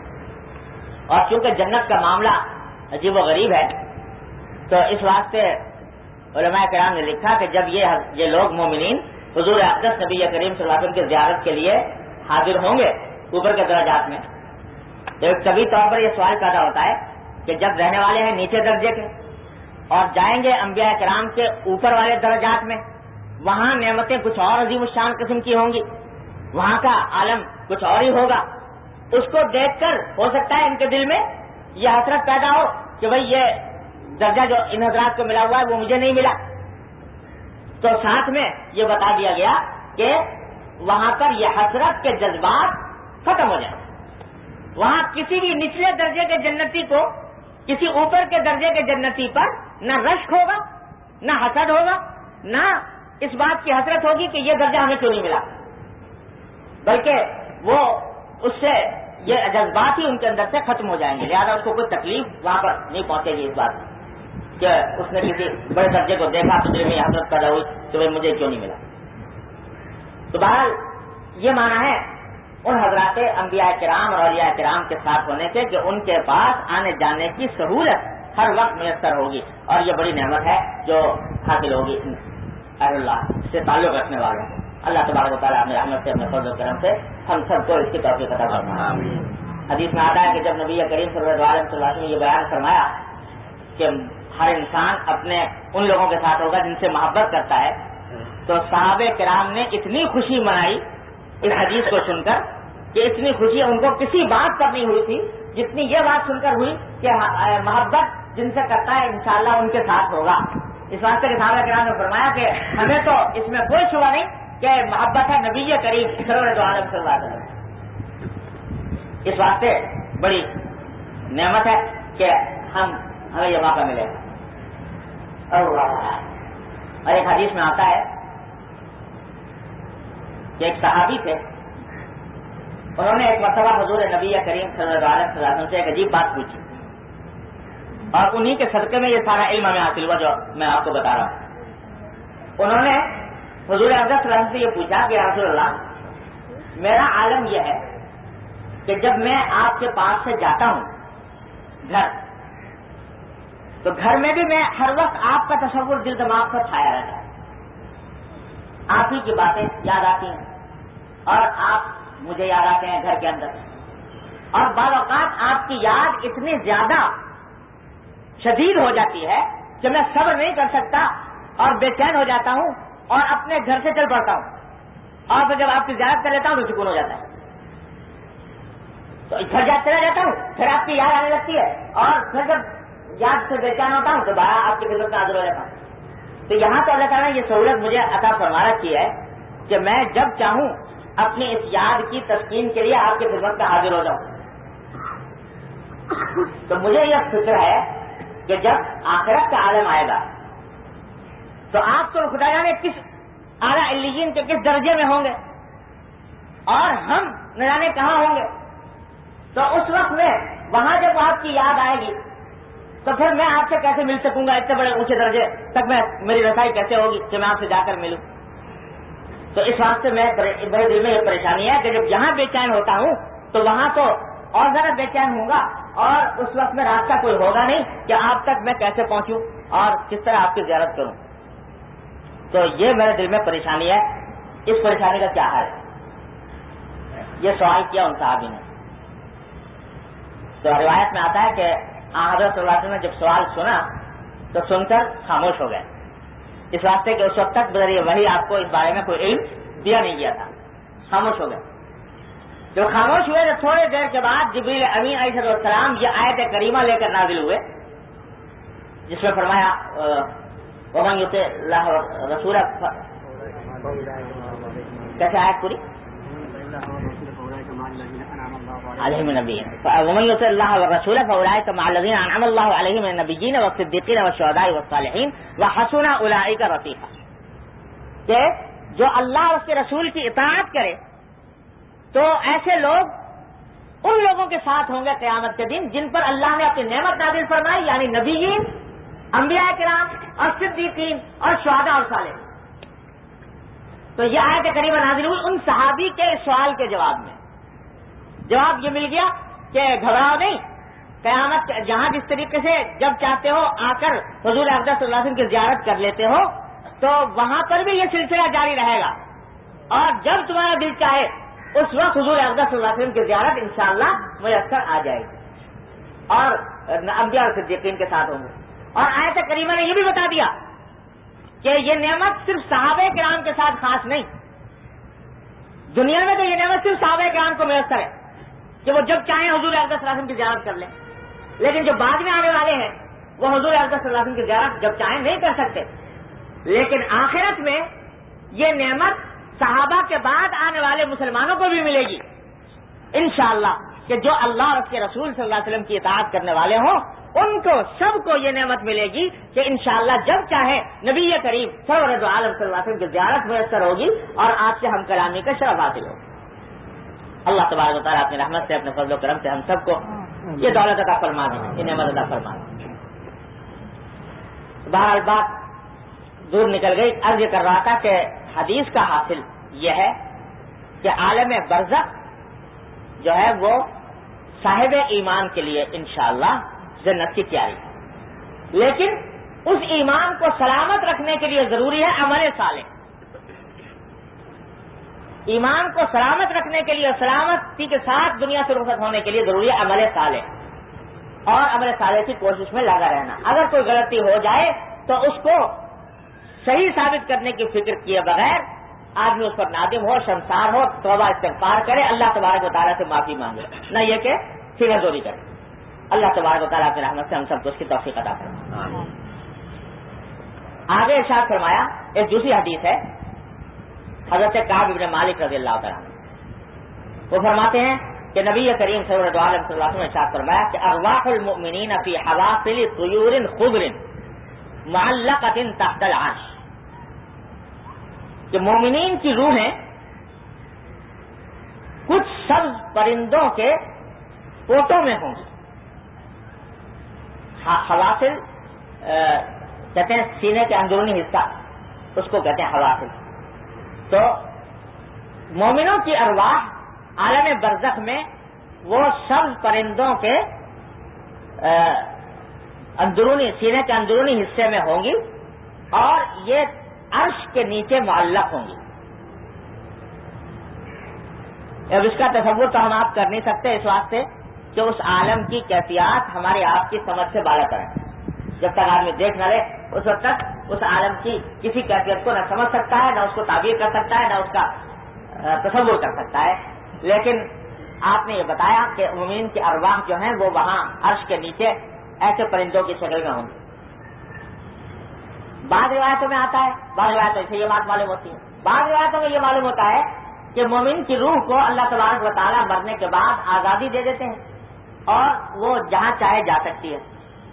اور چونکہ جنت کا معاملہ عجیب و غریب ہے تو اس واسطے علماء کرام نے لکھا کہ جب یہ لوگ مومنین حضور اقدس نبی کریم صلی اللہ علیہ وسلم کی زیارت کے لیے حاضر ہوں گے اوپر کے درجات میں، تو کبھی طور پر یہ سوال پیدا ہوتا ہے کہ جب رہنے والے ہیں نیچے درجے کے اور جائیں گے انبیاء کرام کے اوپر والے درجات میں، وہاں نعمتیں کچھ اور عظیم الشان قسم کی ہوں گی، وہاں کا عالم کچھ اور ہی ہوگا. اس کو دیکھ کر ہو سکتا ہے ان کے دل میں یہ حسرت پیدا ہو کہ بھئی یہ درجہ جو ان حضرات کو ملا ہوا ہے وہ مجھے نہیں ملا. تو ساتھ میں یہ بتا دیا گیا کہ وہاں پر یہ حسرت کے جذبات ختم ہو جائیں. وہاں کسی بھی نچلے درجے کے جنتی کو کسی اوپر کے درجے کے جنتی پر نہ رشک ہوگا، نہ حسد ہوگا، نہ اس بات کی حسرت ہوگی کہ یہ درجہ ہمیں کیوں نہیں ملا، بلکہ وہ اس سے یہ جذبات ہی ان کے اندر سے ختم ہو جائیں گے. لہٰذا اس کو کوئی تکلیف وہاں پر نہیں پہنچے گی اس بات کی کہ اس نے کسی بڑے درجے کو دیکھا تو دل میں حسرت پیدا ہوئی کہ بھائی مجھے کیوں نہیں ملا. تو بہرحال یہ معنی ہے ان حضرات انبیاء کرام اور اولیاء کرام کے ساتھ ہونے کے کہ ان کے پاس آنے جانے کی سہولت ہر وقت میسر ہوگی، اور یہ بڑی نعمت ہے جو حاصل ہوگی اہل اللہ سے تعلق رکھنے والوں کو. اللہ تبارک و تعالیٰ اپنے رحمت سے اپنے فضل و کرم سے ہم سب کو اس کی توفیق عطا فرمائے. حدیث میں آتا ہے کہ جب نبی کریم صلی اللہ علیہ وسلم نے یہ بیان فرمایا کہ ہر انسان اپنے ان لوگوں کے ساتھ ہوگا جن سے محبت کرتا ہے، تو صحابہ کرام نے اتنی خوشی منائی اس حدیث کو سن کر کہ اتنی خوشی ان کو کسی بات پر نہیں ہوئی تھی جتنی یہ بات سن کر ہوئی کہ محبت جن سے کرتا ہے انشاءاللہ ان کے ساتھ ہوگا. اس واسطے کے صحابہ کرام نے فرمایا کہ ہمیں تو اس میں کوئی شبہ نہیں کہ محبت ہے نبی کریم سرور عالم صلی اللہ علیہ وسلم. اس واسطے بڑی نعمت ہے کہ ہمیں یہ موقع ملے گا. اور ایک حدیث میں آتا ہے کہ ایک صحابی تھے، انہوں نے ایک مرتبہ حضور نبی کریم صلی اللہ علیہ وسلم سے ایک عجیب بات پوچھی، اور انہی کے صدقے میں یہ سارا علم ہمیں حاصل ہوا جو میں آپ کو بتا رہا ہوں. انہوں نے حضور اقدس صلی اللہ علیہ وسلم سے یہ پوچھا کہ یا رسول اللہ، میرا عالم یہ ہے کہ جب میں آپ کے پاس سے جاتا ہوں گھر، تو گھر میں بھی میں ہر وقت آپ کا تصور دل دماغ پر چھایا رہتا ہے، آپ ہی کی باتیں یاد آتی ہیں اور آپ مجھے یاد آتے ہیں گھر کے اندر. اور بعض اوقات آپ کی یاد اتنی زیادہ شدید ہو جاتی ہے کہ میں صبر نہیں کر سکتا اور بے چین ہو جاتا ہوں اور اپنے گھر سے چل پڑتا ہوں، اور پھر جب آپ کی زیارت کر لیتا ہوں تو سکون ہو جاتا ہے. تو گھر جا چلا جاتا ہوں، پھر آپ کی یاد آنے لگتی ہے، اور پھر جب یاد سے بے چین ہوتا ہوں تو دوبارہ آپ کی خدمت میں حاضر ہو جاتا ہوں. تو یہاں تو اللہ تعالیٰ نے یہ سہولت مجھے عطا فرما رکھی ہے کہ میں جب چاہوں اپنی اس یاد کی تسکین کے لیے آپ کی خدمت میں حاضر ہو جاؤں. تو مجھے یہ فکر ہے کہ جب آخرت کا عالم آئے گا تو آپ تو خدا جانے کس اعلیٰ علیین کے کس درجے میں ہوں گے اور ہم نہ جانے کہاں ہوں گے. تو اس وقت میں وہاں جب آپ کی یاد آئے گی تو پھر میں آپ سے کیسے مل سکوں گا؟ اتنے بڑے اونچے درجے تک میری رسائی کیسے ہوگی کہ میں آپ سے جا کر ملوں؟ تو اس واسطے میرے دل میں یہ پریشانی ہے کہ جب یہاں بے چین ہوتا ہوں تو وہاں تو اور زیادہ بے چین ہوں گا، اور اس وقت میں راستہ کوئی ہوگا نہیں کہ آپ تک میں کیسے پہنچوں اور کس طرح آپ کی زیارت کروں. تو یہ میرے دل میں پریشانی ہے. اس پریشانی کا کیا حل ہے؟ یہ سوال کیا ان صحابی نے. تو روایت میں آتا ہے کہ حضرت صلی اللہ علیہ وسلم نے جب سوال سنا تو سن کر خاموش ہو گئے، اس واسطے کہ اس وقت تک بذریعہ وحی آپ کو اس بارے میں کوئی علم دیا نہیں گیا تھا. خاموش ہو گئے. جو خاموش ہوئے تو تھوڑی دیر کے بعد جبریل امین علیہ السلام یہ آیت کریمہ لے کر نازل ہوئے جس میں فرمایا ومن یطع اللہ رسولہ، کیسے آیت پوری علیہم النبیین، ومن یطع اللہ والرسول فاولئک مع الذین انعم اللہ علیہم من النبیین والصدیقین والشہداء والصالحین وحسن اولئک رفیقا. کہ جو اللہ اور اس کے رسول کی اطاعت کرے تو ایسے لوگ ان لوگوں کے ساتھ ہوں گے قیامت کے دن جن پر اللہ نے اپنی نعمت نازل فرمائی، یعنی نبیین، انبیاء کرام اور صدیقین اور شہداء اور صالحین. تو یہ آیت کریمہ نازل ہوئی ان صحابی کے سوال کے جواب میں. جواب یہ مل گیا کہ گھبراؤ نہیں، قیامت جہاں جس طریقے سے جب چاہتے ہو آ کر حضور اقدس صلی اللہ علیہ وسلم کی زیارت کر لیتے ہو، تو وہاں پر بھی یہ سلسلہ جاری رہے گا، اور جب تمہارا دل چاہے اس وقت حضور اقدس صلی اللہ علیہ وسلم کی زیارت انشاءاللہ میسر آ جائے گی، اور انبیاء اور صدیقین کے ساتھ ہوں گے۔ اور آیت کریمہ نے یہ بھی بتا دیا کہ یہ نعمت صرف صحابہ کرام کے ساتھ خاص نہیں، دنیا میں تو یہ نعمت صرف صحابہ کرام کو میسر ہے کہ وہ جب چاہیں حضور اقدس صلی اللہ علیہ وسلم کی زیارت کر لیں، لیکن جو بعد میں آنے والے ہیں وہ حضور اقدس صلی اللہ علیہ وسلم کی زیارت جب چاہیں نہیں کر سکتے۔ لیکن آخرت میں یہ نعمت صحابہ کے بعد آنے والے مسلمانوں کو بھی ملے گی انشاءاللہ، کہ جو اللہ اور اس کے رسول صلی اللہ علیہ وسلم کی اطاعت کرنے والے ہوں ان کو سب کو یہ نعمت ملے گی کہ انشاءاللہ جب چاہے نبی کریم سرور دو عالم صلی اللہ علیہ وسلم کی زیارت میسر ہوگی اور آپ سے ہم کلامی کا شرف حاصل ہوگا۔ اللہ تبارک و تعالیٰ اپنی رحمت سے اپنے فضل و کرم سے ہم سب کو یہ دولت عطا فرما دیں، یہ نعمت عطا فرما دیں۔ بہرحال بات دور نکل گئی، عرض کر رہا تھا کہ حدیث کا حاصل یہ ہے کہ عالم برزخ جو ہے وہ صاحب ایمان کے لیے انشاءاللہ جنت کی تیاری ہے، لیکن اس ایمان کو سلامت رکھنے کے لیے ضروری ہے عمل صالح۔ ایمان کو سلامت رکھنے کے لیے، سلامتی کے ساتھ دنیا سے رخصت ہونے کے لیے ضروری ہے عمل صالح، اور عمل صالح کی کوشش میں لگا رہنا۔ اگر کوئی غلطی ہو جائے تو اس کو صحیح ثابت کرنے کی فکر کیے بغیر آدمی اس پر نادم ہو، شرمسار ہو، توبہ استغفار کرے، اللہ تبارک و تعالیٰ سے معافی مانگے، نہ یہ کہ فکر زوری کرے۔ اللہ تبارک و تعالیٰ کی رحمت سے ہم سب کو اس کی توفیق عطا فرمائے۔ آگے ارشاد فرمایا، ایک دوسری حدیث ہے حضرت کعب بن مالک رضی اللہ تعالیٰ عنہ، وہ فرماتے ہیں کہ نبی کریم سرور دو عالم صلی اللہ علیہ وسلم نے ارشاد فرمایا کہ ارواح المؤمنین فی حوافل طیور خضر معلقۃ تحت العرش، کہ مومنین کی روحیں کچھ سبز پرندوں کے پوٹوں میں ہوں گی۔ حوافل کہتے ہیں سینے کے اندرونی حصہ، اس کو کہتے ہیں حوافل۔ تو مومنوں کی ارواح عالم برزخ میں وہ سبز پرندوں کے اندرونی سینے کے اندرونی حصے میں ہوں گی، اور یہ عرش کے نیچے معلق ہوں گی۔ اب اس کا تصور تو ہم آپ کر نہیں سکتے، اس واسطے کہ اس عالم کی کیفیات ہماری آپ کی سمجھ سے بالا تر ہے۔ جب تک آدمی دیکھ نہ لے اس وقت تک اس عالم کی کسی کیفیت کو نہ سمجھ سکتا ہے، نہ اس کو تعبیر کر سکتا ہے، نہ اس کا تصور کر سکتا ہے۔ لیکن آپ نے یہ بتایا کہ مومنین کی ارواح جو ہیں وہ وہاں عرش کے نیچے ایسے پرندوں کی شکل میں ہوں گی۔ بعض روایتوں میں آتا ہے، بعض روایتوں سے یہ بات معلوم ہوتی ہے، بعض روایتوں میں یہ معلوم ہوتا ہے کہ مومن کی روح کو اللہ تبارک و تعالیٰ مرنے کے بعد آزادی دے دیتے ہیں اور وہ جہاں چاہے جا سکتی ہے۔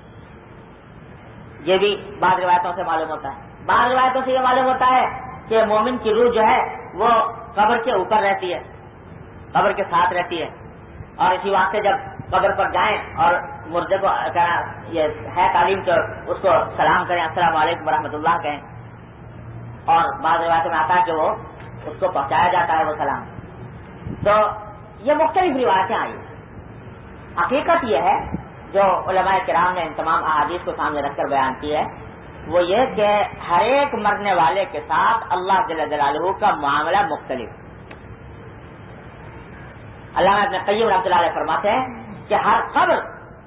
یہ بھی بعض روایتوں سے معلوم ہوتا ہے۔ بعض روایتوں سے یہ معلوم ہوتا ہے کہ مومن کی روح جو ہے وہ قبر کے اوپر رہتی ہے، قبر کے ساتھ رہتی ہے، اور اسی واسطے جب قبر پر جائیں اور مردے کو کہنا یہ ہے تعلیم کہ اس کو سلام کریں، السلام علیکم ورحمۃ اللہ کہیں، اور بعض روایتوں میں آتا ہے کہ وہ اس کو پہنچایا جاتا ہے وہ سلام۔ تو یہ مختلف روایتیں آئی۔ حقیقت یہ ہے جو علماء کرام نے ان تمام احادیث کو سامنے رکھ کر بیان کی ہے، وہ یہ کہ ہر ایک مرنے والے کے ساتھ اللہ جل جلالہ کا معاملہ مختلف۔ علامہ ابن قیم رحمۃ اللہ علیہ فرماتے ہیں کہ ہر قبر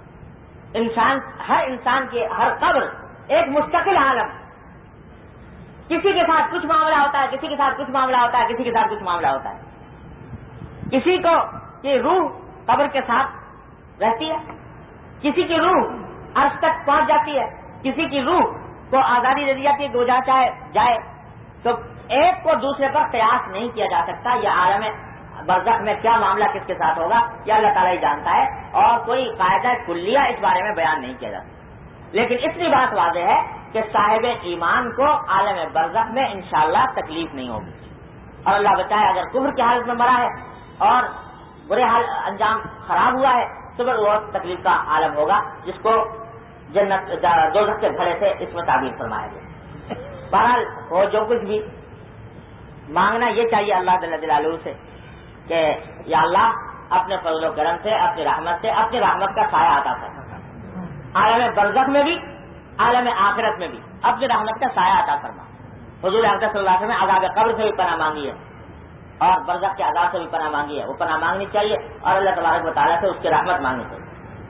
ہر انسان کی ہر قبر ایک مستقل عالم، کسی کے ساتھ کچھ معاملہ ہوتا ہے، کسی کے ساتھ کچھ معاملہ ہوتا ہے، کسی کے ساتھ کچھ معاملہ ہوتا ہے۔ کسی کو کی روح قبر کے ساتھ رہتی ہے، کسی کی روح عرش تک پہنچ جاتی ہے، کسی کی روح کو آزادی دے دی جاتی ہے کہ وہ جہاں چاہے جائے۔ تو ایک کو دوسرے پر قیاس نہیں کیا جا سکتا۔ یہ عالم برزخ میں کیا معاملہ کس کے ساتھ ہوگا یہ اللہ تعالیٰ ہی جانتا ہے، اور کوئی قاعدہ کلیہ اس بارے میں بیان نہیں کیا جاتا۔ لیکن اتنی بات واضح ہے کہ صاحب ایمان کو عالم برزخ میں انشاءاللہ تکلیف نہیں ہوگی، اور اللہ بچائے اگر کفر کی حالت میں مرا ہے اور برے حال انجام خراب ہوا ہے تو پھر وہ تکلیف کا عالم ہوگا، جس کو جنت دوزخ کے گھڑے سے اس میں تعبیر فرمایا گیا۔ بہرحال وہ جو کچھ بھی مانگنا یہ چاہیے اللہ جل جلالہ سے کہ یا اللہ اپنے فضل و کرم سے، اپنی رحمت کا سایہ عطا فرما، عالم برزخ میں بھی، عالم آخرت میں بھی اپنی رحمت کا سایہ عطا فرما۔ حضور اقدس صلی اللہ علیہ وسلم نے عذاب قبر سے بھی پناہ مانگی ہے اور برزخ کے عذاب سے بھی پناہ مانگی ہے، وہ پناہ مانگنی چاہیے اور اللہ تبارک و تعالیٰ سے اس کی رحمت مانگنی چاہیے۔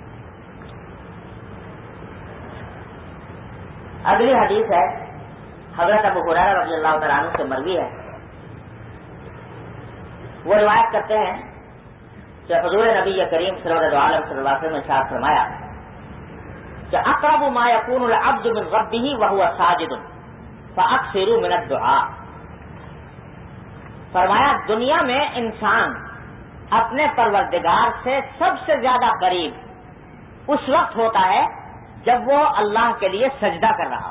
اگلی حدیث ہے حضرت ابو ہریرہ رضی اللہ تعالیٰ عنہ سے مروی ہے، وہ روایت کرتے ہیں کہ حضور نبی کریم سرور دو عالم صلی اللہ علیہ وسلم نے ارشاد فرمایا کہ اقرب ما یکون العبد من ربہ وہو ساجد فاکثروا من الدعاء۔ فرمایا دنیا میں انسان اپنے پروردگار سے سب سے زیادہ قریب اس وقت ہوتا ہے جب وہ اللہ کے لیے سجدہ کر رہا ہو۔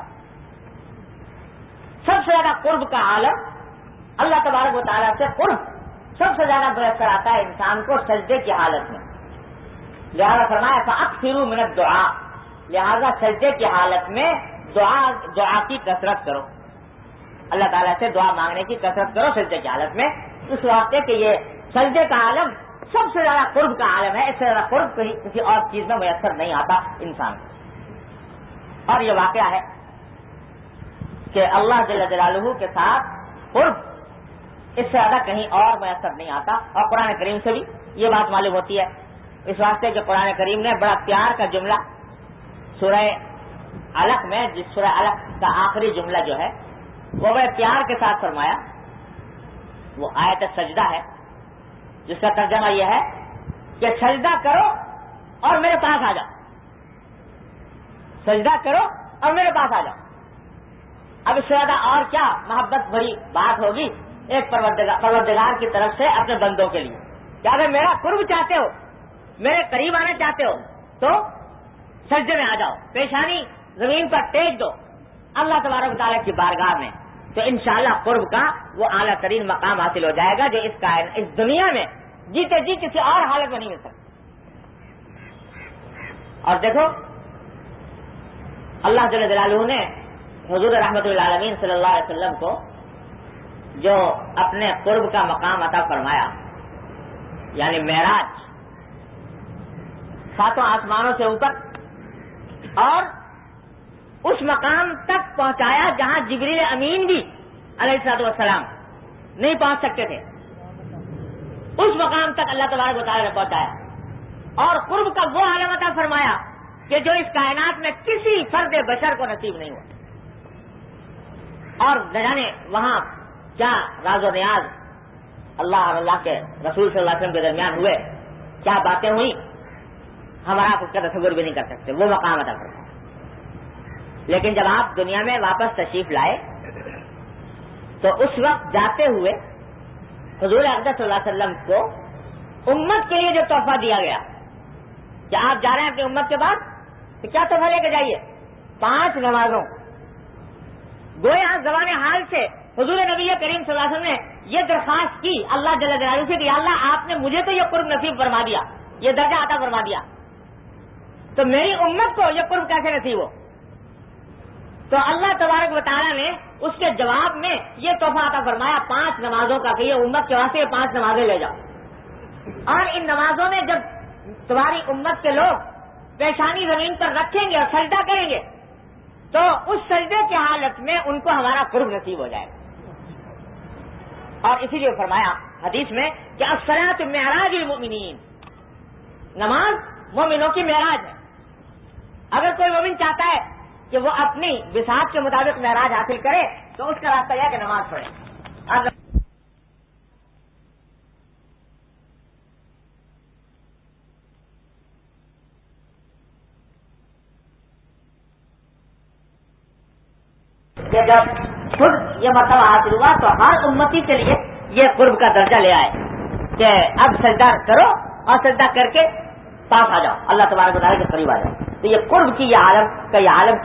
سب سے زیادہ قرب کا عالم اللہ تبارک و تعالیٰ سے قرب سب سے زیادہ میسر آتا ہے انسان کو سجدے کی حالت میں، لہذا فرمایا فاکثروا من الدعاء، لہذا سجدے کی حالت میں دعا کی کثرت کرو، اللہ تعالیٰ سے دعا مانگنے کی کثرت کرو سجدے کی حالت میں، اس واسطے کہ یہ سجدے کا عالم سب سے زیادہ قرب کا عالم ہے، اس سے زیادہ قرب کسی اور چیز میں میسر نہیں آتا انسان کو۔ اور یہ واقعہ ہے کہ اللہ جل جلالہ کے ساتھ قرب اس سے زیادہ کہیں اور میسر نہیں آتا، اور قرآن کریم سے بھی یہ بات معلوم ہوتی ہے، اس واسطے کہ قرآن کریم نے بڑا پیار کا جملہ سورہ علق میں، جس سورہ علق کا آخری جملہ جو ہے وہ بڑے پیار کے ساتھ فرمایا، وہ آیت سجدہ ہے جس کا ترجمہ یہ ہے کہ سجدہ کرو اور میرے پاس آ جاؤ، سجدہ کرو اور میرے پاس آ جاؤ۔ اب اس سے زیادہ اور کیا محبت بھری بات ہوگی ایک پروردگار کی طرف سے اپنے بندوں کے لیے کہ اگر میرا قرب چاہتے ہو، میرے قریب آنا چاہتے ہو تو سجدے میں آ جاؤ، پیشانی زمین پر ٹیک دو اللہ تبارک و تعالیٰ کی بارگاہ میں، تو انشاءاللہ قرب کا وہ اعلیٰ ترین مقام حاصل ہو جائے گا جو اس دنیا میں جیتے جی کسی اور حالت میں نہیں مل سکتا۔ اور دیکھو اللہ جل جلالہ نے حضور رحمت للعالمین صلی اللہ علیہ وسلم کو جو اپنے قرب کا مقام عطا فرمایا، یعنی معراج، ساتوں آسمانوں سے اوپر، اور اس مقام تک پہنچایا جہاں جبریل امین بھی علیہ الصلوۃ والسلام نہیں پہنچ سکتے تھے، اس مقام تک اللہ تبارک و تعالیٰ نے پہنچایا، اور قرب کا وہ عالم عطا فرمایا کہ جو اس کائنات میں کسی فرد بشر کو نصیب نہیں ہوا، اور نہ جانے وہاں کیا راز و نیاز اللہ اور اللہ کے رسول صلی اللہ علیہ وسلم کے درمیان ہوئے، کیا باتیں ہوئی، ہمارا آپ اس کا تصور بھی نہیں کر سکتے، وہ مقام عطا فرمایا۔ لیکن جب آپ دنیا میں واپس تشریف لائے تو اس وقت جاتے ہوئے حضور اقدس صلی اللہ علیہ وسلم کو امت کے لیے جو تحفہ دیا گیا کہ آپ جا رہے ہیں اپنی امت کے بعد تو کیا تحفہ لے کے جائیے؟ 5 نمازوں۔ گویا زبان حال سے حضور نبی کریم صلی اللہ علیہ وسلم نے یہ درخواست کی اللہ جل جلالہ سے کہ یا اللہ آپ نے مجھے تو یہ قرب نصیب فرما دیا، یہ درجہ عطا فرما دیا، تو میری امت کو یہ قرب کیسے نصیب ہو؟ تو اللہ تبارک و تعالیٰ نے اس کے جواب میں یہ تحفہ عطا فرمایا 5 نمازوں کا کہ یہ امت کے واسطے 5 نمازیں لے جاؤ، اور ان نمازوں میں جب تمہاری امت کے لوگ پیشانی زمین پر رکھیں گے اور سجدہ کریں گے تو اس سجدے کی حالت میں ان کو ہمارا قرب نصیب ہو جائے گا۔ اور اسی لیے فرمایا حدیث میں کہ الصلاۃ معراج المؤمنین، نماز مومنوں کی معراج ہے۔ اگر کوئی مومن چاہتا ہے کہ وہ اپنی بساط کے مطابق معراج حاصل کرے تو اس کا راستہ یہ ہے کہ نماز پڑھے۔ کہ جب خود یہ مرتبہ حاصل ہوا تو ہر امتی کے لیے یہ قرب کا درجہ لے آئے کہ اب سجدہ کرو اور سجدہ کر کے پاس آ جاؤ، اللہ تبارک و تعالیٰ کے قریب آ جاؤ۔ تو یہ قرب کی یہ عالم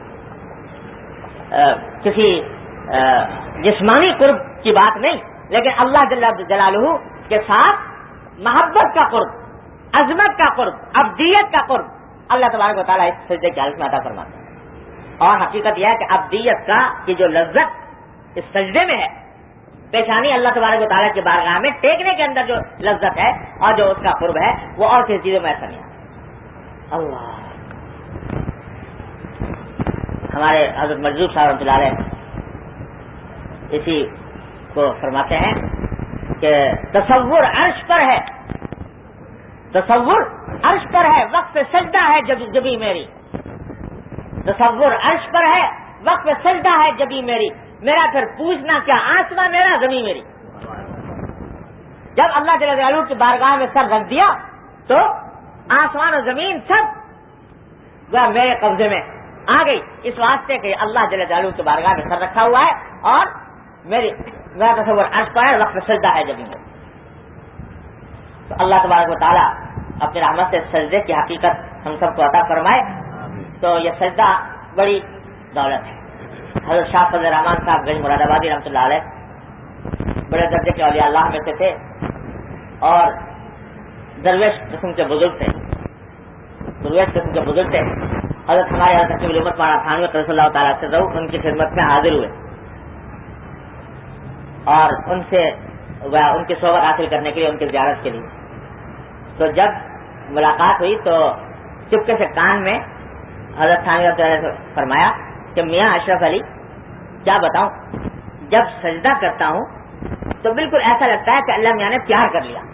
کسی جسمانی قرب کی بات نہیں، لیکن اللہ جل جلالہ کے ساتھ محبت کا قرب، عظمت کا قرب، ابدیت کا قرب اللہ تبارک و تعالیٰ اس سجدے کی حالت میں عطا فرماتا ہے۔ اور حقیقت یہ ہے کہ ابدیت کا کی جو لذت اس سجدے میں ہے پیشانی اللہ تبارک و تعالیٰ کی بارگاہ میں ٹیکنے کے اندر جو لذت ہے اور جو اس کا قرب ہے وہ اور کسی چیزوں میں ایسا نہیں ہے. اللہ ہمارے حضرت مجذوب صاحب رحمۃ اللہ علیہ اسی کو فرماتے ہیں کہ تصور عرش پر ہے، تصور عرش پر ہے، وقت سجدہ ہے جبی میری. تصور عرش پر ہے، وقت سجدہ ہے جبی میری. میرا پھر پوچھنا کیا، آسمان میرا زمین میری. جب اللہ جل جلالہ کی بارگاہ میں سر رکھ دیا تو آسمان اور زمین سب وہ میرے قبضے میں آ گئی، اس واسطے کہ اللہ جل جلالہ کی بارگاہ میں سر رکھا ہوا ہے اور میرا تصور عرش پر ہے، وقت سجدہ ہے جبی میری. تو اللہ تبارک و تعالیٰ اپنی رحمت سے سجدے کی حقیقت ہم سب کو عطا فرمائے. تو یہ سجدہ بڑی دولت ہے. حضرت شاہ فضل الرحمان صاحب گنج مراد آبادی رحمۃ اللہ علیہ بڑے درجے کے اولیاء اللہ میں سے تھے اور درویش قسم کے بزرگ تھے، درویش قسم کے بزرگ تھے. حضرت ہمارے حضرت کی علومت مولانا تھانوی رضی اللہ تعالیٰ سے ان کی خدمت میں حاضر ہوئے اور ان سے ان کی صحبت حاصل کرنے کے لیے، ان کی زیارت کے لیے. تو جب ملاقات ہوئی تو چپکے سے کان میں حضرت تھانوی رضی اللہ سے فرمایا کہ میاں اشرف علی کیا بتاؤں، جب سجدہ کرتا ہوں تو بالکل ایسا لگتا ہے کہ اللہ میاں نے پیار کر لیا.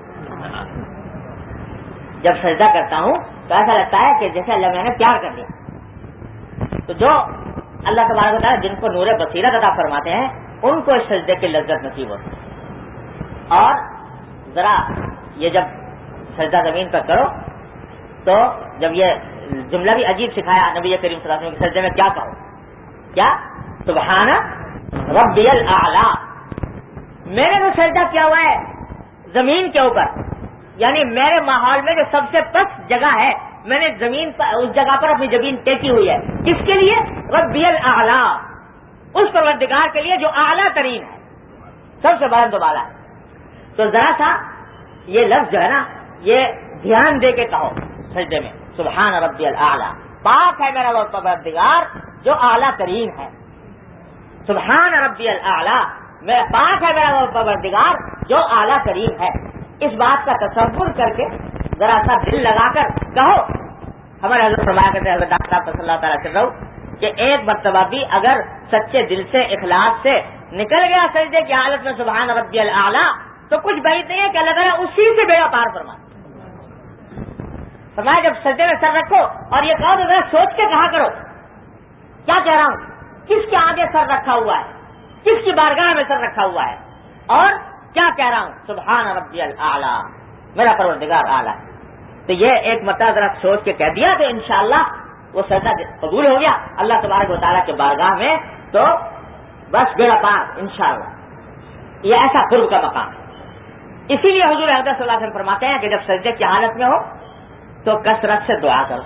جب سجدہ کرتا ہوں تو ایسا لگتا ہے کہ جیسے اللہ میاں نے پیار کر لیا. تو جو اللہ تبارک و تعالیٰ جن کو نور بصیرت عطا فرماتے ہیں ان کو اس سجدے کی لذت نصیب ہوتی ہے. اور ذرا یہ جب سجدہ زمین پر کرو تو جب یہ جملہ بھی عجیب سکھایا نبی کریم صلی اللہ علیہ وسلم کے سجدے میں کیا کہو، کیا سبحان ربی الاعلی. میں نے جو سجدہ کیا ہوا ہے زمین کے اوپر، یعنی میرے ماحول میں جو سب سے پست جگہ ہے میں نے زمین پر اس جگہ پر اپنی زمین ٹیکی ہوئی ہے. کس کے لیے؟ ربی الاعلی، اس پروردگار کے لیے جو اعلیٰ ترین ہے، سب سے بلند و بالا ہے. تو ذرا سا یہ لفظ جو ہے نا یہ دھیان دے کے کہو سجدے میں، سبحان ربی الاعلی، پاک ہے میرا وہ پروردگار جو اعلیٰ ترین ہے. سبحان ربی الاعلی، میرا پاک ہے میرا وہ پروردگار جو اعلیٰ ترین ہے. اس بات کا تصور کر کے ذرا سا دل لگا کر کہو. ہمارے حضرت فرمایا کرتے ہیں حضرت ڈاکٹر صاحب صلی اللہ تعالیٰ سے کہ ایک مرتبہ بھی اگر سچے دل سے اخلاص سے نکل گیا سجدے کی حالت میں سبحان ربی الاعلی تو کچھ بعید نہیں ہے کہ اللہ تعالیٰ اسی سے بیڑا پار فرمایا. جب سجدے میں سر رکھو اور یہ کہو تو ذرا سوچ کے کہا کرو کیا کہہ رہا ہوں، کس کے آگے سر رکھا ہوا ہے، کس کی بارگاہ میں سر رکھا ہوا ہے اور کیا کہہ رہا ہوں، سبحان ربی الاعلی، میرا پروردگار اعلیٰ. تو یہ ایک مرتبہ ذرا سوچ کے کہہ دیا تو انشاءاللہ وہ سجدہ قبول ہو گیا اللہ تبارک و تعالیٰ کے بارگاہ میں، تو بس بیڑا پار انشاءاللہ. یہ ایسا قرب کا مقام ہے. اسی لیے حضور اقدس صلی اللہ علیہ وسلم فرماتے ہیں کہ جب سجدے کی حالت میں ہو تو کثرت سے دعا کرو.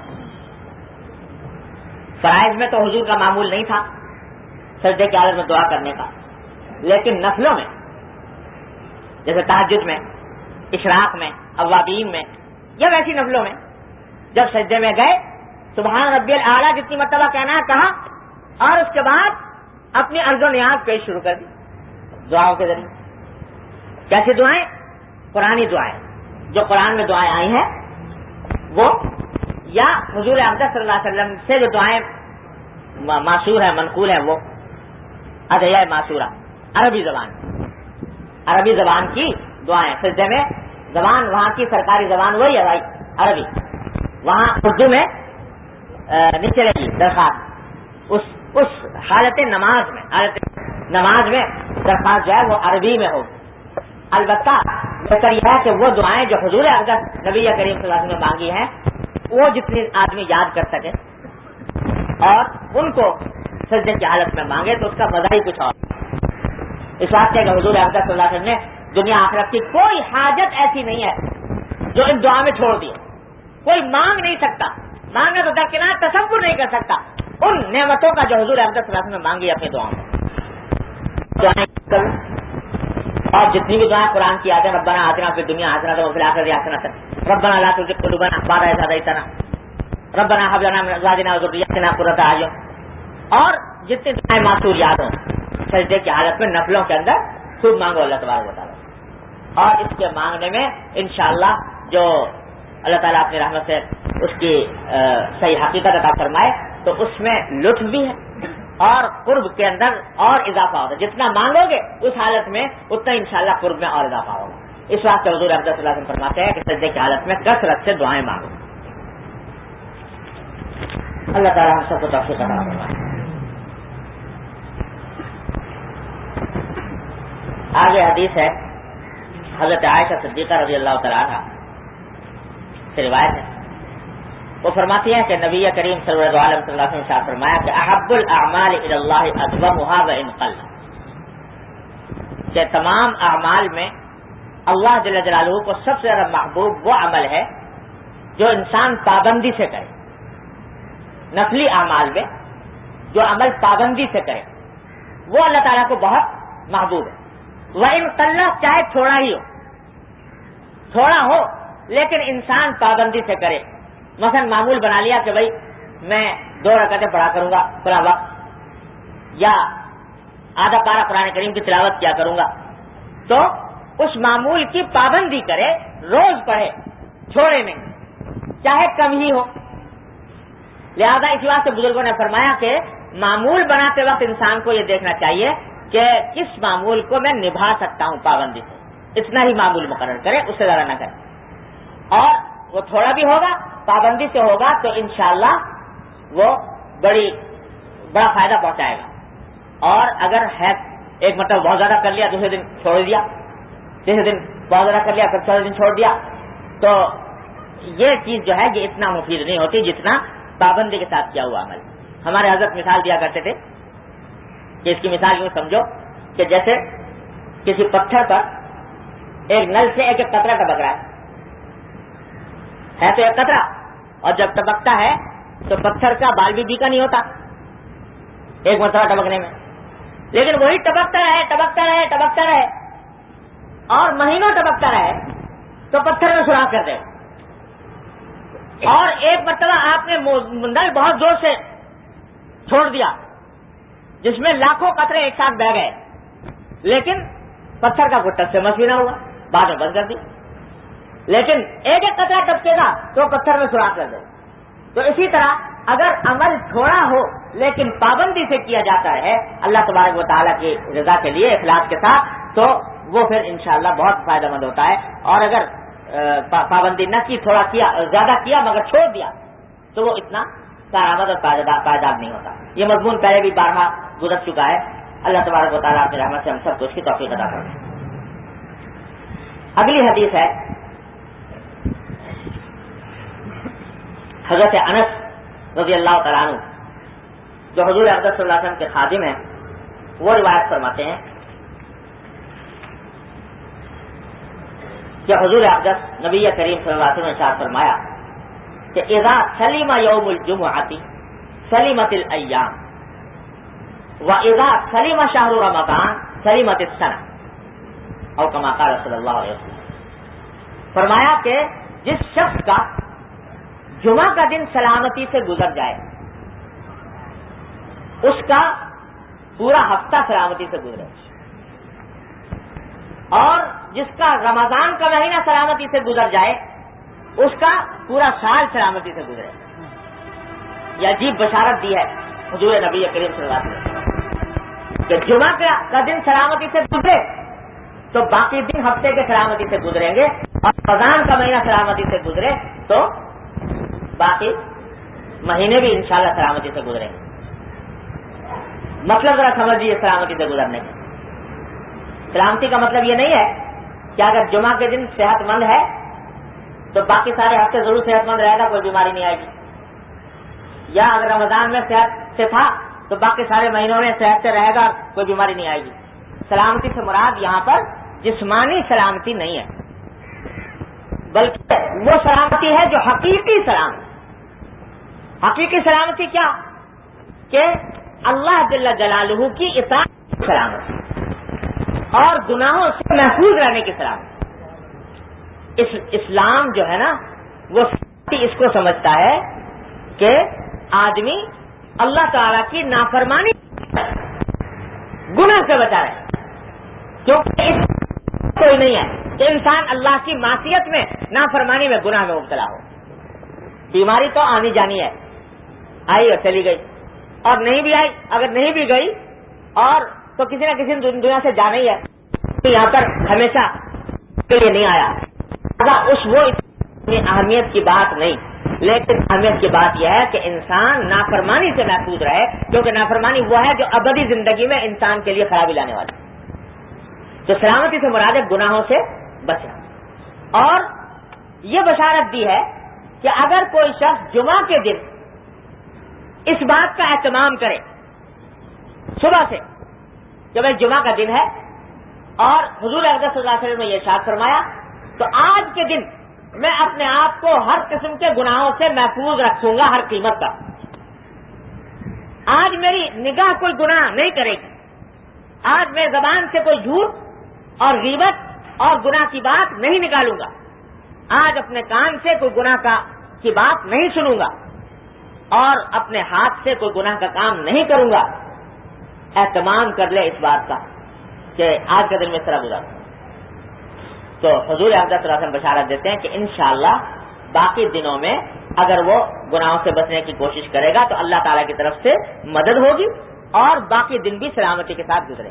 فرائض میں تو حضور کا معمول نہیں تھا سجدے کی حالت میں دعا کرنے کا، لیکن نفلوں میں جیسے تہجد میں، اشراق میں، اوابین میں یا ویسی نفلوں میں جب سجدے میں گئے سبحان ربی الاعلیٰ جتنی مرتبہ کہنا ہے کہا اور اس کے بعد اپنی عرض و نیاز پیش شروع کر دی دعاؤں کے ذریعے. کیسی دعائیں؟ قرآنی دعائیں، جو قرآن میں دعائیں آئی ہیں وہ، یا حضور اقدس صلی اللہ علیہ وسلم سے جو دعائیں معصور ہیں منقول ہیں وہ ادعیہ معصورہ، عربی زبان کی دعائیں. سجدے میں زبان وہاں کی سرکاری زبان وہی ہے بھائی عربی، وہاں اردو میں نہیں چلے گی درخواست. اس حالت نماز میں درخواست جو ہے وہ عربی میں ہوگی. البتہ بہتر یہ ہے کہ وہ دعائیں جو حضور اقدس نبی کریم صلی اللہ علیہ وسلم نے مانگی ہیں وہ جتنی آدمی یاد کر سکے اور ان کو سجدے کی حالت میں مانگے تو اس کا مزہ ہی کچھ اور. اس بات سے کہ حضور اقدس صلی اللہ علیہ وسلم نے دنیا آخرت کی کوئی حاجت ایسی نہیں ہے جو ان دعا میں چھوڑ دی. کوئی مانگ نہیں سکتا، مانگنا تو درکنار تصور نہیں کر سکتا ان نعمتوں کا جو حضور اقدس صلی اللہ علیہ وسلم نے مانگی اپنی دعاؤں میں. اور جتنی بھی دعائیں قرآن کی آتے ہیں ربنا آتنا فی الدنیا حسنۃ وفی الآخرۃ حسنۃ ربنا لا تزغ قلوبنا بعد إذ هديتنا ربنا هب لنا من ازواجنا وذريتنا قرۃ اعین، اور جتنی دعائیں معصور یاد ہوں سجدے کی حالت میں نفلوں کے اندر خوب مانگو اللہ تبارک و تعالیٰ، اور اس کے مانگنے میں انشاءاللہ جو اللہ تعالیٰ اپنی رحمت سے اس کی صحیح حقیقت عطا فرمائے تو اس میں لطف بھی ہے اور قرب کے اندر اور اضافہ ہوگا. جتنا مانگو گے اس حالت میں اتنا انشاءاللہ قرب میں اور اضافہ ہوگا. اس واسطے حضور اقدس صلی اللہ علیہ وسلم فرماتے ہیں کہ سجدے کی حالت میں کثرت سے دعائیں مانگو. اللہ تعالیٰ ہم سب کو توفیق عطا فرمائے. آگے حدیث ہے حضرت عائشہ صدیقہ رضی اللہ تعالیٰ عنہ سے روایت ہے. وہ فرماتی ہیں کہ نبی کریم صلی اللہ علیہ وسلم نے فرمایا کہ احب الاعمال الی اللہ ادومها وان قل، کہ تمام اعمال میں اللہ جل جلالہ کو سب سے زیادہ محبوب وہ عمل ہے جو انسان پابندی سے کرے. نفلی اعمال میں جو عمل پابندی سے کرے وہ اللہ تعالیٰ کو بہت محبوب ہے. وان قل، چاہے تھوڑا ہی ہو، تھوڑا ہو لیکن انسان پابندی سے کرے. مثلا معمول بنا لیا کہ بھائی میں 2 رکعتیں پڑھا کروں گا فلاں وقت، یا آدھا پارہ قرآن کریم کی تلاوت کیا کروں گا، تو اس معمول کی پابندی کرے، روز پڑھے، چھوڑے نہیں، چاہے کم ہی ہو. لہذا اس بات سے بزرگوں نے فرمایا کہ معمول بناتے وقت انسان کو یہ دیکھنا چاہیے کہ کس معمول کو میں نبھا سکتا ہوں پابندی سے، اتنا ہی معمول مقرر کرے، اس سے زیادہ نہ کرے. اور وہ تھوڑا بھی ہوگا، پابندی سے ہوگا تو انشاءاللہ وہ بڑا فائدہ پہنچائے گا. اور اگر ہے ایک مرتبہ بہت زیادہ کر لیا، دوسرے دن چھوڑ دیا، تیسرے دن بہت زیادہ کر لیا، پھر چوتھے دن چھوڑ دیا، تو یہ چیز جو ہے یہ اتنا مفید نہیں ہوتی جتنا پابندی کے ساتھ کیا ہوا عمل. ہمارے حضرت مثال دیا کرتے تھے کہ اس کی مثال یوں سمجھو کہ جیسے کسی پتھر پر ایک نل سے ایک قطرہ ٹپک رہا ہے تو ایک قطرہ، اور جب ٹپکتا ہے تو پتھر کا بال بھی بیکا نہیں ہوتا ایک مرتبہ ٹپکنے میں، لیکن وہی ٹپکتا رہے ٹپکتا رہے ٹپکتا رہے اور مہینوں ٹپکتا رہے تو پتھر میں سوراخ کر دے. اور ایک مرتبہ آپ نے نل بہت زور سے چھوڑ دیا جس میں لاکھوں قطرے ایک ساتھ بہ گئے، لیکن پتھر کا کوئی ٹچ سے مس بھی نہ ہوا، بعد میں بند کر دی. لیکن ایک ایک قطرہ ٹپکے گا تو پتھر میں سوراخ کر دے. تو اسی طرح اگر عمل تھوڑا ہو لیکن پابندی سے کیا جاتا ہے اللہ تبارک و تعالیٰ کی رضا کے لیے اخلاص کے ساتھ، تو وہ پھر انشاءاللہ بہت فائدہ مند ہوتا ہے. اور اگر پابندی نہ کی، تھوڑا کیا، زیادہ کیا مگر چھوڑ دیا، تو وہ اتنا کارآمد اور پائیدار نہیں ہوتا. یہ مضمون پہلے بھی بارہا گزر چکا ہے. اللہ تبارک و تعالیٰ اپنی رحمت سے ہم سب کو اس کی توفیق عطا کرے. اگلی حدیث ہے حضرت انس رضی اللہ تعالیٰ عنہ جو حضور اقدس صلی اللہ علیہ وسلم کے خادم ہیں، وہ روایت فرماتے ہیں کہ حضور اقدس نبی کریم صلی اللہ علیہ وسلم نے ارشاد فرمایا کہ اذا سلم یوم الجمعۃ سلمت الایام واذا سلم شہر رمضان سلمت السنہ، اور کما قال صلی اللہ علیہ وسلم. فرمایا کہ جس شخص کا جمعہ کا دن سلامتی سے گزر جائے اس کا پورا ہفتہ سلامتی سے گزرے، اور جس کا رمضان کا مہینہ سلامتی سے گزر جائے اس کا پورا سال سلامتی سے گزرے. یہ عجیب بشارت دی ہے حضور نبی کریم صلی اللہ علیہ وسلم کہ جمعہ کا دن سلامتی سے گزرے تو باقی دن ہفتے کے سلامتی سے گزریں گے، اور رمضان کا مہینہ سلامتی سے گزرے تو باقی مہینے بھی انشاءاللہ سلامتی سے گزریں گے. مطلب ذرا سمجھیے سلامتی سے گزرنے کا. سلامتی کا مطلب یہ نہیں ہے کہ اگر جمعہ کے دن صحت مند ہے تو باقی سارے ہفتے ضرور صحت مند رہے گا، کوئی بیماری نہیں آئے گی، یا اگر رمضان میں صحت سے تھا تو باقی سارے مہینوں میں صحت سے رہے گا، کوئی بیماری نہیں آئے گی. سلامتی سے مراد یہاں پر جسمانی سلامتی نہیں ہے، بلکہ وہ سلامتی ہے جو حقیقی سلامتی. حقیقی سلامتی کیا؟ کہ اللہ جل جلالہ کی اطاعت سلامتی اور گناہوں سے محفوظ رہنے کی سلامتی. اسلام جو ہے نا وہ اس کو سمجھتا ہے کہ آدمی اللہ تعالیٰ کی نافرمانی گناہ سے بچا رہے کیونکہ کوئی نہیں ہے کہ انسان اللہ کی معصیت میں نافرمانی میں گناہ میں مبتلا ہو. بیماری تو آنی جانی ہے، آئی اور چلی گئی، اور نہیں بھی آئی، اگر نہیں بھی گئی اور تو کسی نہ کسی دنیا سے جانا ہی ہے. یہاں پر ہمیشہ کے لیے نہیں آیا. اس وہ اتنی اہمیت کی بات نہیں، لیکن اہمیت کی بات یہ ہے کہ انسان نافرمانی سے محفوظ رہے، کیونکہ نافرمانی وہ ہے جو ابدی زندگی میں انسان کے لیے خرابی لانے والی. تو سلامتی سے مراد ہے گناہوں سے بچنا. اور یہ بشارت دی ہے کہ اگر کوئی شخص جمعہ کے دن اس بات کا اہتمام کرے صبح سے کہ بھائی جمعہ کا دن ہے، اور حضور اقدس صلی اللہ علیہ وسلم نے یہ ارشاد فرمایا، تو آج کے دن میں اپنے آپ کو ہر قسم کے گناہوں سے محفوظ رکھوں گا ہر قیمت کا. آج میری نگاہ کوئی گناہ نہیں کرے گی، آج میں زبان سے کوئی جھوٹ اور غیبت اور گناہ کی بات نہیں نکالوں گا، آج اپنے کان سے کوئی گناہ کی بات نہیں سنوں گا، اور اپنے ہاتھ سے کوئی گناہ کا کام نہیں کروں گا. اہتمام کر لے اس بات کا کہ آج کا دن میں اس طرح گزارا. تو حضور اقدس صلی اللہ علیہ وسلم بشارت دیتے ہیں کہ انشاءاللہ باقی دنوں میں اگر وہ گناہوں سے بچنے کی کوشش کرے گا تو اللہ تعالیٰ کی طرف سے مدد ہوگی اور باقی دن بھی سلامتی کے ساتھ گزرے.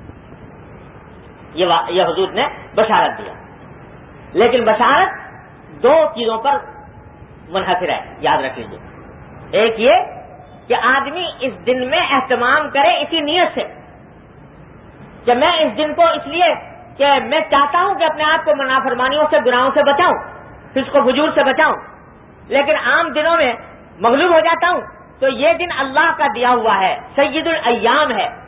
یہ حضور نے بشارت دیا. لیکن بشارت دو چیزوں پر منحصر ہے، یاد رکھ لیجیے. ایک یہ کہ آدمی اس دن میں اہتمام کرے اسی نیت سے کہ میں اس دن کو اس لیے کہ میں چاہتا ہوں کہ اپنے آپ کو نافرمانیوں سے گناہوں سے بچاؤں، فسق و فجور سے بچاؤں، لیکن عام دنوں میں مغلوب ہو جاتا ہوں. تو یہ دن اللہ کا دیا ہوا ہے، سید الایام ہے،